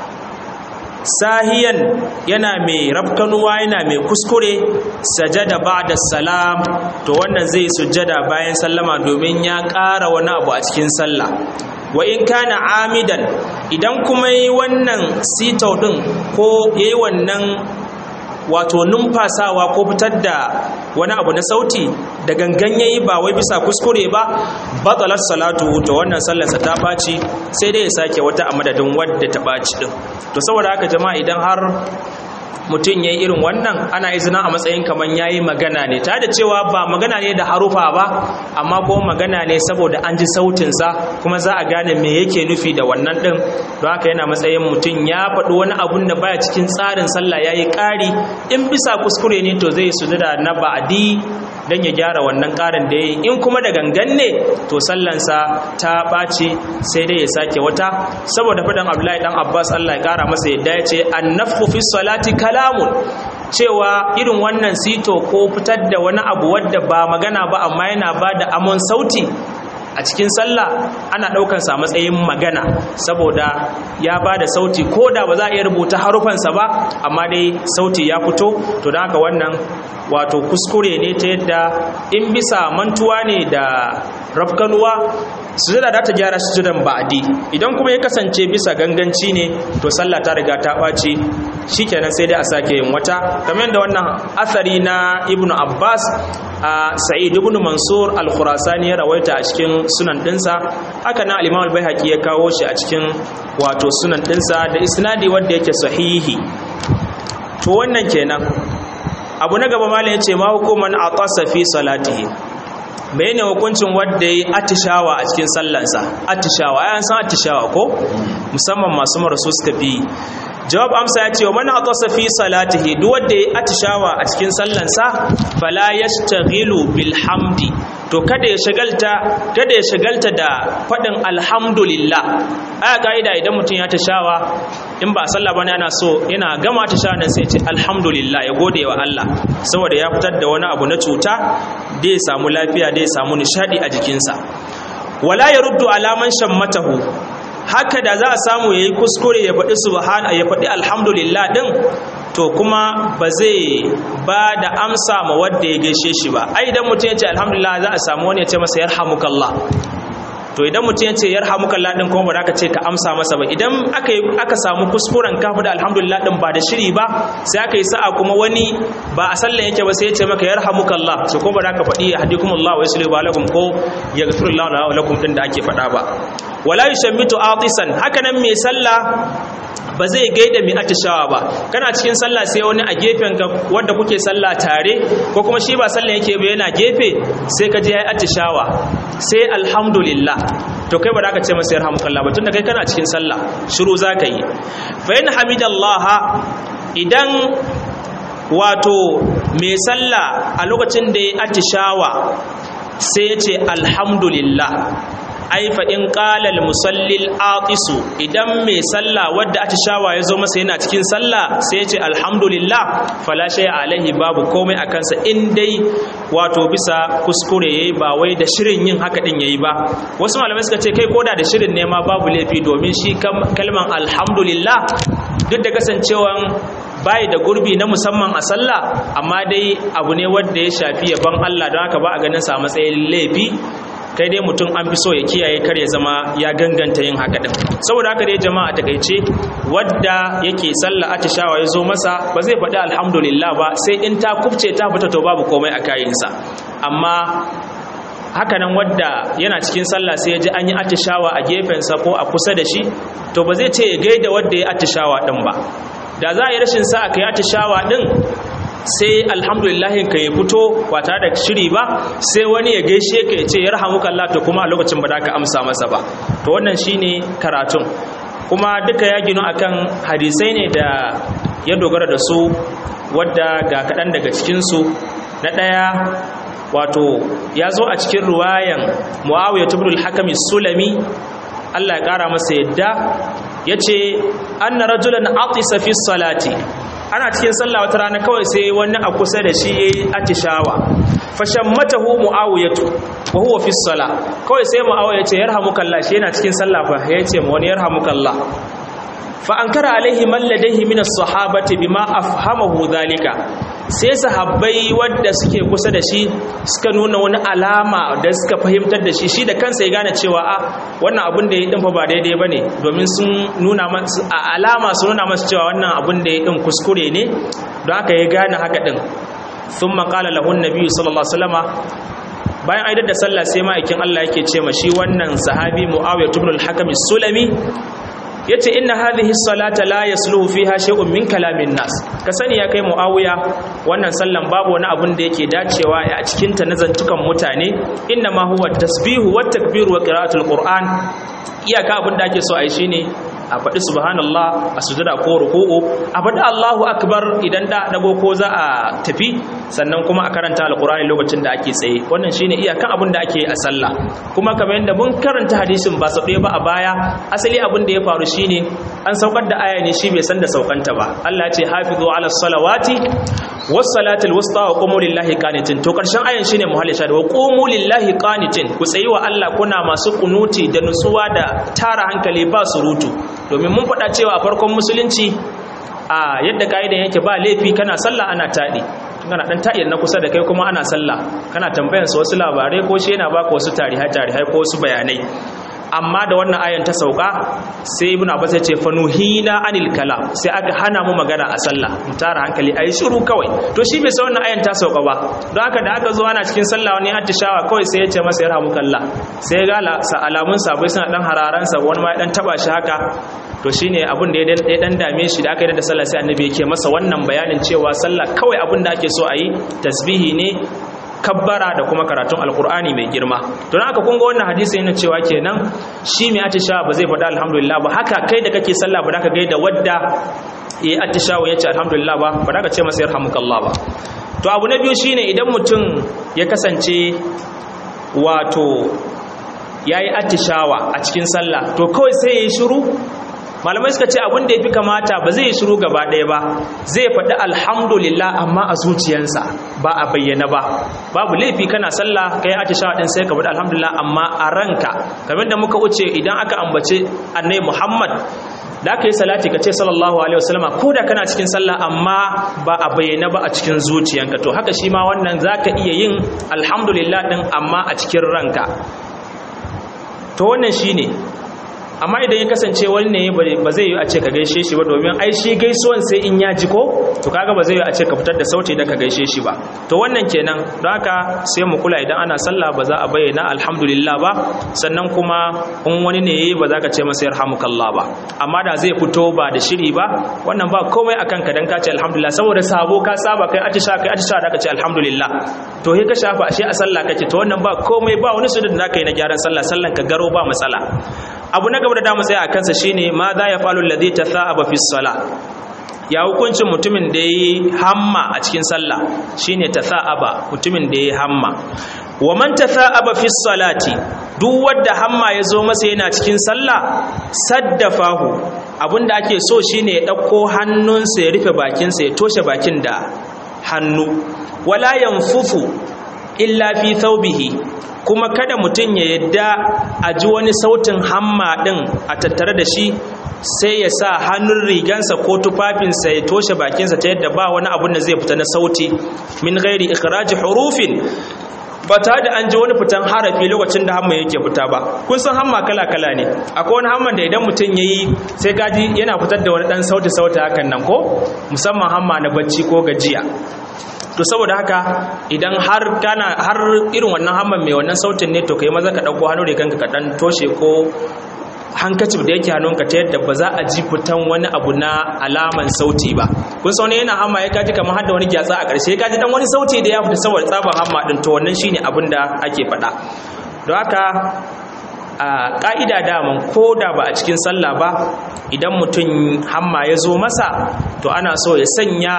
sahiyan yana mai rafkanuwa yana mai kuskure, sajada ba'da salam, to wannan zai sujjada bayan sallama domin ya ƙara wani abu a cikin sallah. Wa in kana amidan, idan kuma yi wannan sito din ko yayi wannan wato numfasawa ko fitar da wani abu na sauti da gangan yayi ba wai bisa kuskure ba, batalat salatu, to wannan sallarsa ta baci, sai dai ya sake wata a madadin wadda ta baci din. To saboda haka jama'a, idan har mutum yayi irin wannan, ana izina a matsayin kaman yayi magana ne, ta da cewa ba magana ne da harufa ba, amma ko magana ne saboda an ji sautin sa kuma za a gane me yake nufi da wannan din. Don haka yana matsayin mutum ya faɗi wani abun da baya cikin tsarin sallah yayi ƙari, in bisa kuskure ne to zai sujuda na ba'di dan ya gyara wannan ƙarin da yayi. In kuma da gangan ne, to sallansa ta ɓaci, sai dai ya sake wata, saboda faɗin Abdullahi dan Abbas Allah ya ƙara masa yadda ya ce annafhu fi salati kalamun, cewa irin wannan sito ko fitar da wani abu wadda ba magana ba amma yana ba da amon sauti a cikin sallah, ana ɗaukar sa matsayin magana saboda ya ba da sauti, ko da ba za a iya rubuta harufansa ba amma dai sauti ya fito. To don haka wannan wato kuskure ne, ta yadda in bisa mantuwa ne da rafkanuwa, sujada da ta gyara sujudan ba'di. Idan kuma ya kasance bisa ganganci ne, to sallah ta riga ta ɓaci, shikenan sai dai a sake yin wata, kamar yadda wannan asari na Ibn Abbas a Sa'id ibn Mansur al-Khurasani ya rawaita a cikin sunan dinsa, haka nan al-Imam al-Baihaqi ya kawo shi a cikin wato sunan dinsa da isnadi wanda yake sahihi. To wannan kenan. Abu na gaba malam yace ma hukuman atasa fi salatihi, bayane hukuncin wanda yayi atishawa a cikin sallansa. Atishawa, ayan san atishawa ko musamman masu marasu suka fi. Jawab amsa ya ce wa man atasa fi salatihi, duk wanda yayi atishawa a cikin sallansa, fala yashtaghilu bil hamdi, to kada ya shagalta kada ya shagalta da fadin alhamdulillah. Aya kaida idan mutun ya tashawa, in ba sallah bane, ana so yana gama tashawa nan sai ya ce alhamdulillah, ya gode wa Allah saboda ya fitar da wani abu na cuta, da ya samu lafiya, da ya samu nishadi a jikinsa. Wala yaruddu alaman shammatahu, haka da za a samu yayi kuskure ya faɗi subhana ya faɗi alhamdulillah din, to kuma ba zai ba da amsa ma wanda ya gaishe shi ba. Ai idan mutum ya ce alhamdulillah za a samu wani ya ce masa yarhamukallah, to idan mutum ya ce yarhamukallah din kuma ba za ka ce ka amsa masa ba. Idan aka aka samu kuskuren kafa da alhamdulillah din ba da shiri ba, sai aka yi sa'a kuma wani ba a sallan yake ba sai ya ce maka yarhamukallah, so ko ba za ka faɗi hadikumullah wa yuslihu balakum ko yaghfirullahu lakum din da ake faɗa ba. Wala yushammitu atisan, haka nan mai sallah ba zai gaida mai atishawa ba. Kana cikin sallah sai wani a gefen ka wanda kuke sallah tare, ko kuma shi ba sallah yake ba yana gefe, sai ka je yayi atishawa sai alhamdulillah, to kai ba za ka ce masa yarhamukallah ba, tunda kai kana cikin sallah, shiru za ka yi. Fa in hamidallaha, idan wato mai sallah a lokacin da ya atishawa sai ya ce alhamdulillah, ai fa in qala al musalli al atisu, idan mai sallah wadda atishawa ya zo masa yana cikin sallah sai ya ce alhamdulillah, fala shay alaihi, babu komai a kansa in dai wato bisa kuskure yayi, ba wai da shirin yin haka din yayi ba. Wasu malamai suka ce kai koda da shirin ne ma babu laifi, domin shi kalman alhamdulillah duk da kasancewan bai da gurbi na musamman a sallah, amma dai abu ne wanda ya shafi yaban Allah, don haka ba a ganin sa matsayin laifi. Kai dai mutum an fi so ya kiyaye kar ya zama ya ganganta yin haka din. Saboda haka dai jama'a takeice, wadda yake sallah atishawa ya zo masa ba zai faɗi alhamdulillah ba, sai in ta kubce ta fita to babu komai a kayinsa. Amma hakanan wadda yana cikin sallah sai ya ji an yi atishawa a gefensa ko a kusa da shi, to ba zai ce ya gaida wadda ya atishawa din ba. Da za a yi rashin sa aka yi atishawa din, sai alhamdulillahin ka ya fito ba tare da shiri ba, sai wani ya gaishe ka ya ce yarhamukallah, to kuma a lokacin ba za ka amsa masa ba. To wannan shine karatun, kuma duka ya gino akan hadisai ne da ya dogara da su, wadda ga kaɗan daga cikinsu. Na ɗaya, wato ya zo a cikin ruwayan Muawiya ibn al-Hakam as-Sulami, Allah ya ƙara masa yadda, ya ce anna rajulan atisa fi salati, ana cikin sallah wata rana kawai sai wani a kusa da shi yayi atishawa, fashammatahu muawiyatu wa huwa fi sala, kawai sai muawiya ya ce yarhamukallah, shi yana cikin sallah fa ya ce mu wani yarhamukallah. Fa ankara alaihi man ladaihi min as-sahabati bima afhamahu dhalika, sai sahabbai wadda suke kusa da shi suka nuna wani alama da suka fahimtar da shi, shi da kansa ya gane cewa a wannan abin da ya din fa ba daidai bane, domin sun nuna masa alama, sun nuna masa cewa wannan abin da ya din kuskure ne, don haka ya gane haka din. Thumma qala lahu an-nabi sallallahu alaihi wasallama, bayan aidar da sallah sai ma'aikin Allah yake ce ma shi wannan sahabi Muawiya ibn al-Hakam as-Sulami, yace inna hadhihi as-salata la yasluhu fiha shay'un min kalamin nas, ka sani ya kai Muawiya, wannan sallan babu wani abun da yake dacewa a cikin ta na zantukan mutane, inna ma huwa tasbihu wat takbiru wa qira'atul qur'an, iyaka abin da ake so a yi shine a faɗi subhanallah a sujada ko ruku'u, a faɗi Allahu akbar idan da dago ko za a tafi, sannan kuma a karanta alqur'ani lokacin da ake tsaye. Wannan shine iyakan abin da ake a sallah. Kuma kamar yadda mun karanta hadisin ba sau ɗaya ba a baya, asali abin da ya faru shine an saukar da aya ne, shi bai san da saukanta ba. Allah ya ce hafizu ala salawati was salatil wusta wa qumu lillahi qanitin, to karshen ayan shine muhalli shahid, wa qumu lillahi qanitin, ku tsayi wa Allah kuna masu kunuti da nutsuwa da tara hankali ba surutu. Domin mun faɗa cewa a farkon musulunci a yadda ka'idan yake ba laifi kana sallah ana taɗi, kana ɗan taɗi na kusa da kai kuma ana sallah, kana tambayan su wasu labarai ko shi yana baka wasu tarihai tarihai ko wasu bayanai. Amma da wannan ayan ta sauka sai ibn Abbas ya ce fanuhina anil kalam, sai aka hana mu magana a sallah, mu tara hankali ayi shiru kawai. To shi bai san wannan ayan ta sauka ba, don haka da aka zo ana cikin sallah wani attishawa kawai sai ya ce masa yarhamukallah, sai ga alamun sabai suna dan hararan sa, wani ma ya dan taba shi haka. To shine abin da ya dan dame shi da aka yi da sallah, sai annabi yake masa wannan bayanin cewa sallah kawai abin da ake so a yi tasbihi ne, kabbara da kuma karatun alkur'ani mai girma. Don haka kun ga wannan hadisi yana cewa kenan shi mai atishawa ba zai faɗa alhamdulillah ba, haka kai da kake sallah ba za ka gaida wadda ya atishawa ya ce alhamdulillah ba, ba za ka ce masa yarhamukallah ba. To abu na biyu shine idan mutum ya kasance wato yayi atishawa a cikin sallah, to kawai sai ya yi shiru. Malamai suka ce abin da ya fi kamata ba zai shiru gaba ɗaya ba, zai faɗi alhamdulillah amma a zuciyansa ba a bayyana ba. Babu laifi kana sallah kai atishawa din sai ka faɗi alhamdulillah amma a ranka, kamar da muka wuce idan aka ambace annabi Muhammad da ka yi salati ka ce sallallahu alaihi wasallama ko da kana cikin sallah amma ba a bayyana ba a cikin zuciyanka to haka shi ma wannan zaka iya yin alhamdulillah din amma a cikin ranka to wannan shine amma idan ya kasance wani ne ba zai yi a ce ka gaishe shi ba domin ai shi gaisuwan sai in ya ji ko to kaga ba zai yi a ce ka fitar da sauti da ka gaishe shi ba to wannan kenan don haka sai mu kula idan ana sallah ba za a bayyana alhamdulillah ba sannan kuma in wani ne yayi ba za ka ce masa yarhamukallah ba amma da zai fito ba da shiri ba wannan ba komai akan ka dan ka ce alhamdulillah saboda sabo ka saba kai atisha kai atisha da ka ce alhamdulillah to he ka shafa ashe a sallah kake to wannan ba komai ba wani sujud da kai na gyaran sallah sallan ka garo ba matsala abu na gaba da damu tsaya a kansa shine ma za ya falu alladhi tathaba fi salah ya hukuncin mutumin da yayi hamma a cikin sallah shine tathaba mutumin da yayi hamma wa man tathaba fi salati duk wanda hamma ya zo masa yana cikin sallah saddafahu abinda ake so shine ya dauko hannunsa ya rufe bakinsa ya toshe bakin da hannu wala yanfufu illa fi thawbihi kuma kada mutum ya yadda a ji wani sautin hamma din a tattare da shi sai ya sa hannun rigansa ko tufafinsa ya toshe bakinsa ta yadda ba wani abun da zai fita na sauti min ghairi ikhraji hurufin ba ta da an ji wani fitan harafi lokacin da hamma yake fita ba kun san hamma kala-kala ne akwai wani hamman da idan mutum ya yi sai gaji yana fitar da wani ɗan sauti-sauti hakan nan ko musamman hamma na bacci ko gajiya to saboda haka idan har kana har irin wannan hamman mai wannan sautin ne to kai maza ka dauko hannu riganka ka dan toshe ko hankacin da yake hannunka ta yadda ba za a ji fitan wani abu na alaman sauti ba kun san yana hamma ya kaji kamar har da wani gyatsa a ƙarshe kaji dan wani sauti da ya fita saboda tsaban hamma din to wannan shine abin da ake faɗa don haka a ƙa'ida daman ko da ba a cikin sallah ba idan mutum hamma ya zo masa to ana so ya sanya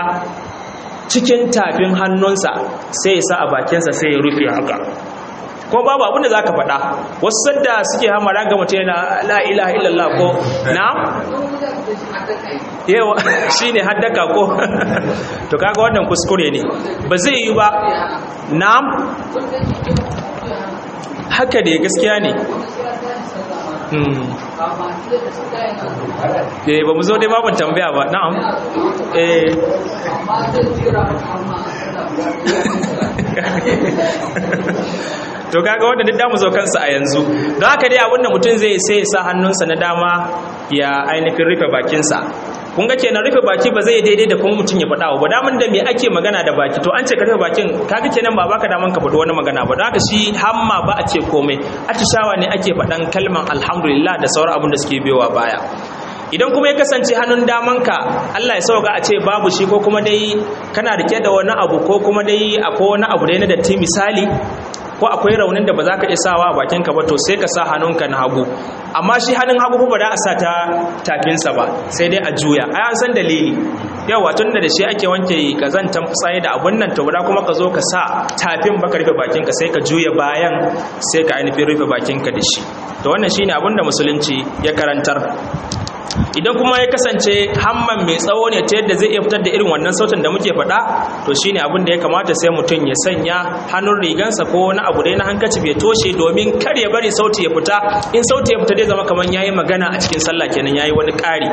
cikin tafin hannunsa sai ya sa a bakinsa sai ya rufe haka ko babu abinda za ka faɗa wasu sadda suke hamara ga mutum yana la ilaha illallah ko na yawa shi ne haddaka ko to kaga wannan kuskure ne ba zai yi ba na haka da gaskiya ne eh ba mu zo dai babin tambaya ba na'am eh to kaga wanda duk damu zo kansa a yanzu don haka dai abinda mutum zai sai ya sa hannunsa na dama ya ainihin rufe bakinsa kun ga kenan rufe baki ba zai daidai da kuma mutum ya faɗa ba damun da me ake magana da baki to an ce ka rufe bakin kaga kenan ba baka daman ka faɗi wani magana ba don haka shi hamma ba a ce komai atishawa ne ake faɗan kalman alhamdulillah da sauran abin da suke biyowa baya idan kuma ya kasance hannun damanka Allah ya sauka a ce babu shi ko kuma dai kana rike da wani abu ko kuma dai akwai wani abu da yana da ti misali ko akwai raunin da ba za ka iya sawa a bakinka ba to sai ka sa hannunka na hagu amma shi hannun hagu ba da a sa ta tafinsa ba sai dai a juya ai an san dalili yawa tun da shi ake wanke kazantan fitsaye da abun nan to ba kuma ka zo ka sa tafin baka rufe bakinka sai ka juya bayan sai ka ainihin rufe bakinka da shi to wannan shine abin da musulunci ya karantar idan kuma ya kasance hamman mai tsawo ne ta yadda zai iya fitar da irin wannan sautin da muke faɗa to shine abin da ya kamata sai mutum ya sanya hannun rigansa ko wani abu dai na hankaci bai toshe domin kar ya bari sauti ya fita in sauti ya fita zai zama kamar yayi magana a cikin sallah kenan yayi wani ƙari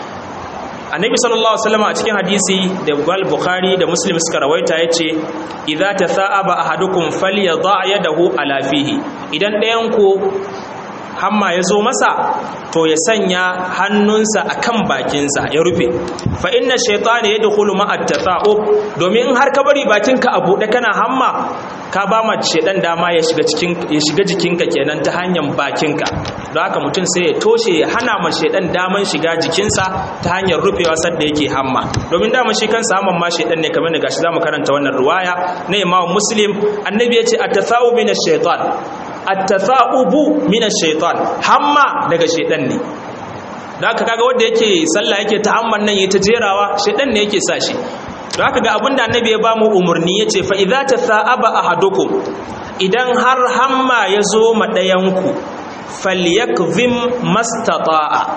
annabi sallallahu alaihi wasallam a cikin hadisi da Bukhari da Muslim suka rawaita yace idza tatha'aba ahadukum falyadha yadahu ala fihi idan ɗayan ku hamma ya zo masa to ya sanya hannunsa a kan bakinsa ya rufe fa inna shaytana yadkhulu ma'a at-tatha'ub domin in har ka bari bakinka a buɗe kana hamma ka ba ma shedan dama ya shiga cikin ya shiga jikinka kenan ta hanyar bakinka don haka mutum sai ya toshe ya hana ma shedan daman shiga jikinsa ta hanyar rufewa sadda yake hamma domin dama shi kansa hamman ma shedan ne kamar da gashi zamu karanta wannan riwaya na Imam Muslim annabi ya ce at-tatha'ub min ash-shaytan at-tatha'ubu min ash-shaytan hamma daga shedan ne da haka kaga wanda yake sallah yake ta'amman nan yayi ta jerawa shedan ne yake sa shi da haka ga abinda annabi ya bamu umurni yace fa idza tatha'aba ahadukum idan har hamma yazo ma dayanku falyakzim mastata'a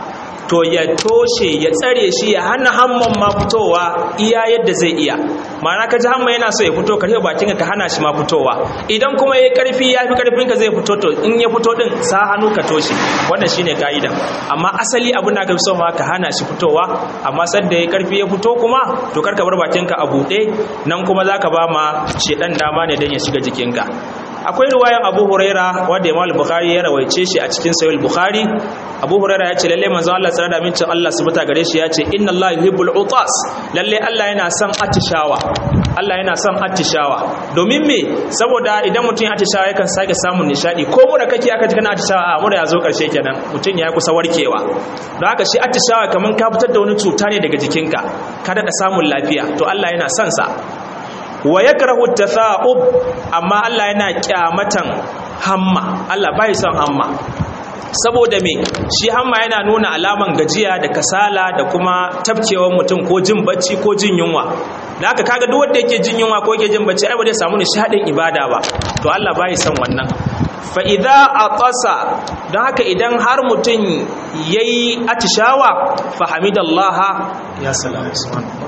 to ya toshe ya tsare shi ya hana hamman ma fitowa iya yadda zai iya. ma'ana ka ji hamma yana so ya fito ka rufe bakin ka hana shi ma fitowa. Idan kuma yayi karfi ya fi karfin ka zai fito to in ya fito din sa hannu ka toshe. Wannan shine kaida. Amma asali abin da ka so ma ka hana shi fitowa, amma sanda yayi karfi ya fito kuma to karka bar bakin ka a bude, nan kuma zaka ba ma shedan dama ne dan ya shiga jikinka. Akwai riwayan Abu Huraira wanda Imam Bukhari ya rawaice shi a cikin Sahih Bukhari. Abu Huraira ya ce lalle manzo Allah sallallahu alaihi wasallam Allah subhanahu gare shi ya ce inna Allah yuhibbul utas, lalle Allah yana son atishawa. Allah yana son atishawa domin me? Saboda idan mutum ya atishawa yakan sake samun nishadi. Ko mu da kake aka ji kana atishawa a mura ya zo karshe kenan, mutum ya kusa warkewa. Don haka shi atishawa kaman ka fitar da wani cuta ne daga jikinka, ka da samun lafiya. To Allah yana son sa. Wa yakrahu tatha'ub, amma Allah yana kyamatan hamma. Allah bai son hamma. Saboda me? Shi hamma yana nuna alaman gajiya da kasala da kuma tabkewar mutum ko jin bacci ko jin yunwa. Da haka kaga duk wanda yake jin yunwa ko yake jin bacci ai ba zai samu nishadin ibada ba. To Allah bai son wannan. Fa idza atasa, don haka idan har mutum yayi atishawa fa hamidallaha, ya salam subhanallah.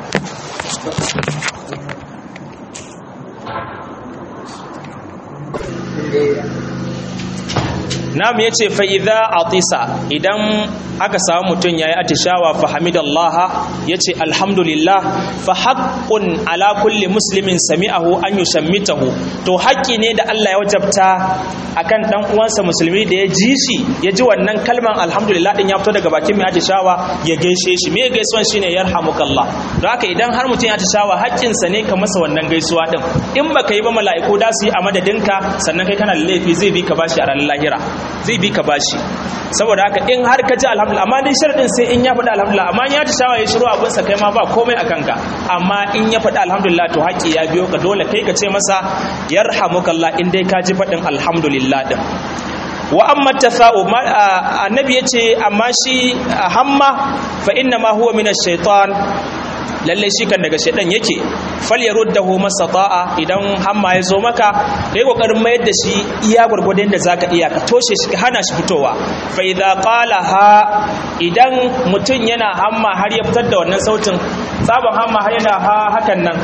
Nam yace fa idza atisa, idan aka samu mutun yayi atishawa fa hamidallaha, yace alhamdulillah, fa haqqun ala kulli muslimin sami'ahu an yushammitahu, to haƙƙi ne da Allah ya wajabta akan dan uwansa musulmi da ya ji shi, ya ji wannan kalman alhamdulillah din ya fito daga bakin mai atishawa, ya gaishe shi. Me gaisuwan shine yarhamukallah. Don haka idan har mutun ya atishawa haƙƙin sa ne ka masa wannan gaisuwa din. In baka yi ba mala'iku da su yi a madadinka, sannan kai kana da laifi, zai bi ka bashi a ranar lahira. Zai bi ka bashi. Saboda haka in har ka ji alhamdulillah, amma dai sharadin sai in ya faɗi alhamdulillah, amma ya atishawa ya shiru abin sa kai ma ba komai akan ka. Amma in ya faɗi alhamdulillah to haƙƙi ya biyo ka, dole kai ka ce masa yarhamukallah in dai ka ji faɗin alhamdulillah din. Wa amma tafa'u, annabi yace amma shi hamma fa inna ma huwa min ash-shaytan, lalle shi kan daga shedan yake. Fal yaruddahu masata'a, idan hamma ya zo maka kai kokarin mayar da shi iya gurgurdan da zaka iya, ka toshe shi ka hana shi fitowa. Fa idza qala ha, idan mutun yana hamma har ya fitar da wannan sautin, sabon hamma har yana ha hakan nan,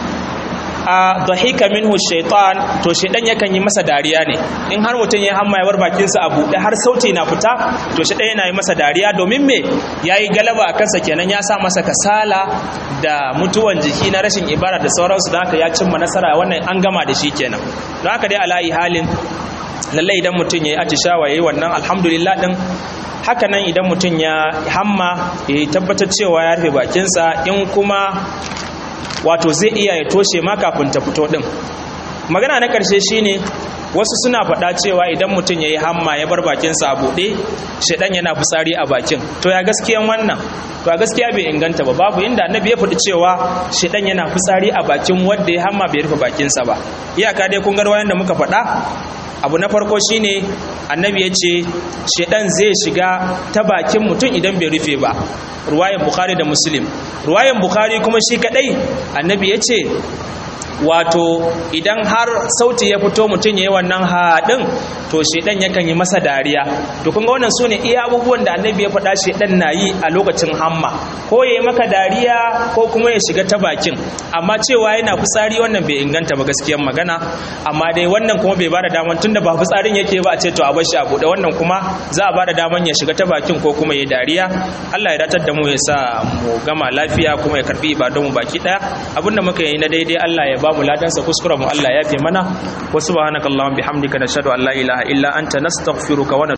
a dhahika minhu shaitan, to shaitan yakan yi masa dariya ne. In har mutum ya hamma ya bar bakin sa a buɗe har sauti na fita, to shaitan yana yi masa dariya domin me? Yayi galaba a kansa kenan, ya sa masa kasala da mutuwan jiki na rashin ibada da sauransu, da haka ya cimma nasara, wannan an gama da shi kenan. Don haka dai alayi halin lallai idan mutum yayi atishawa yayi wannan alhamdulillah din. Haka nan idan mutum ya hamma ya tabbatar cewa ya rufe bakinsa, in kuma wato zai iya ya toshe ma kafin ta fito din. Magana na karshe shine wasu suna faɗa cewa idan mutum yayi hamma ya bar bakinsa a buɗe, shedan yana fitsari a bakin. To ya gaskiyan wannan? To a gaskiya bai inganta ba. Babu inda annabi ya faɗi cewa shedan yana fitsari a bakin wanda ya hamma bai rufe bakinsa ba. Iyaka dai kun ga wayan da muka faɗa. Abu na farko shine annabi ya ce shedan zai shiga ta bakin mutum idan bai rufe ba. Ruwayan Bukhari da Muslim. Ruwayan Bukhari kuma shi kadai annabi ya ce wato idan har sauti ya fito mutum yayi wannan haɗin, to shedan yakan yi masa dariya. To kun ga wannan sune iya abubuwan da annabi ya faɗa shedan na yi a lokacin hamma, ko yayi maka dariya ko kuma ya shiga ta bakin. Amma cewa yana fitsari wannan bai inganta ba gaskiyar magana. Amma dai wannan kuma bai bada daman, tunda ba fitsarin yake ba a ce to a bar shi a buɗe, wannan kuma za a bada daman ya shiga ta bakin ko kuma yayi dariya. Allah ya datar da mu, ya sa mu gama lafiya, kuma ya karbi ibadun mu baki daya. Abinda muka yi na daidai Allah ya ba mu ladansa, kuskura mu Allah ya fi mana. Wa subhanakallahumma bihamdika nashhadu an la ilaha illa anta nastaghfiruka wa